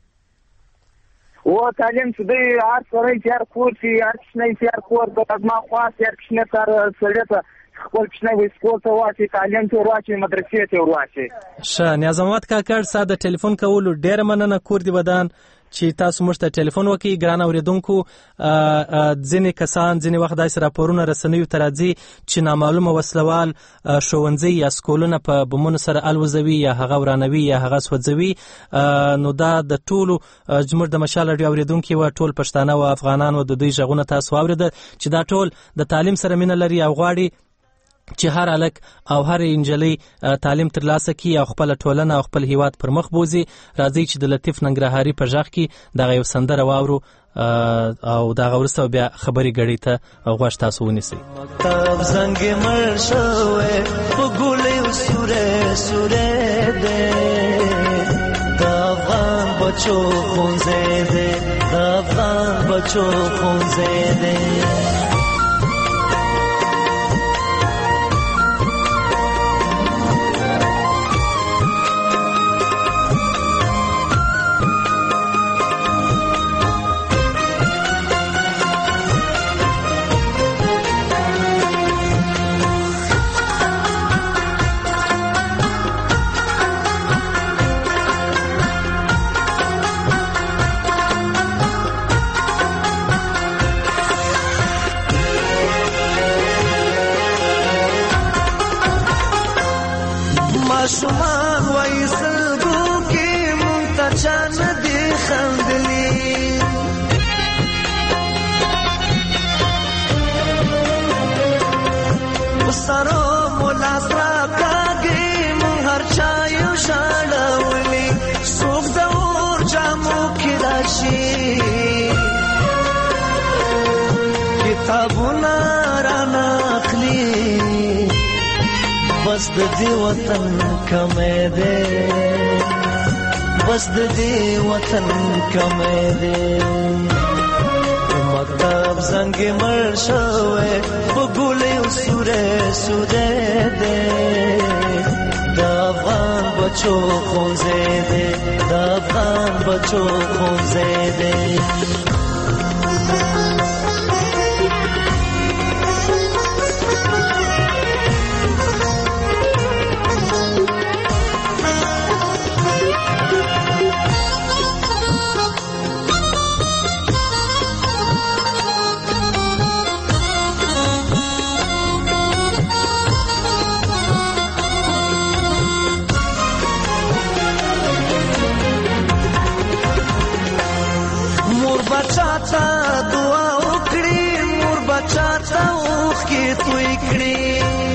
و تعلیم چې دوی هر سړی چې هر کور چې هر کوچنی چې هر کور د ما خواست هر کوچنی تر سړی ته خپل کوچنی وایي سکول ته واچوي تعلیم ته ورواچوي مدرسې ته ورواچوي. ښه نیاز احمد کاکړ ستا د ټلیفون کولو ډېره مننه کور دې ودان چې تاسو موږ ته ټلیفون وکړئ. ګران اوریدونکو، ځینې کسان ځینې وخت داسې راپورونه رسنیو ته راځي چې نامعلومه وسلوال ښوونځي یا سکولونه په بمونو سره الوزوي یا هغه ورانوي یا هغه سوځوي. نو دا د ټولو زموږ د مشال راډیو اوریدونکي و ټول پښتانه او افغانان و د دوی غږونه تاسو واورېده چې دا ټول د تعلیم سره مینه لري او غواړي چې هر هلک او هر انجلۍ تعلیم ترلاسه کړي او خپله ټولنه او خپل هیواد پر مخ بوځي. راځئ چې د لطیف ننګرهاري په غږ کې دغه یو سندره واورو او دغه وروسته بیا خبرې ګړۍ ته غوږ تاسو ونیسئ. مکتب زنګ مړ شوی په ګولیو سوری سوری دی، د افغان بچو ښوونځی دی، د افغان بچو ښوونځی دی. ماشومان وای سلګو کې مونږ ته چا نه دي خندلي، په سرو ملاس راکاږي مونږ هر چا یو شاړولي، څوک د اور جامو کې راشي کتابونه رانه اخلي، بس د دې وطن کمې ده، بس د دې وطن کمې ده. مکتب زنګ مړ شوی په ګولیو سوری سوری دی، د افغان بچو ښوونځی دی، د افغان بچو ښوونځی دی. دعا وکړي مور بچا ته اوښکې توی کړي،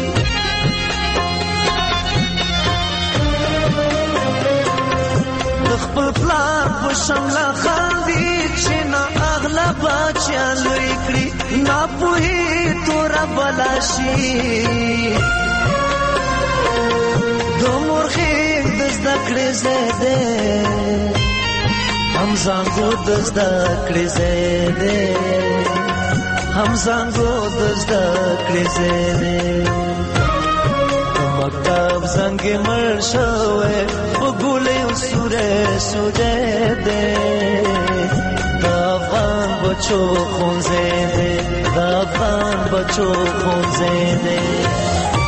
د خپل پلار په شمله خاندي چې نا اغله بچیان لوی کړي، ناپوهي توره بلا شي، د مور غېږ د زده کړې ځای دی، هم زانګو د زده کړې ځای دی، هم زانګو د زده کړې ځای دی. مکتب زنګ مړ شوی په ګولیو سوری سوری دی، د افغان بچو ښوونځی دی، د افغان بچو ښوونځی دی.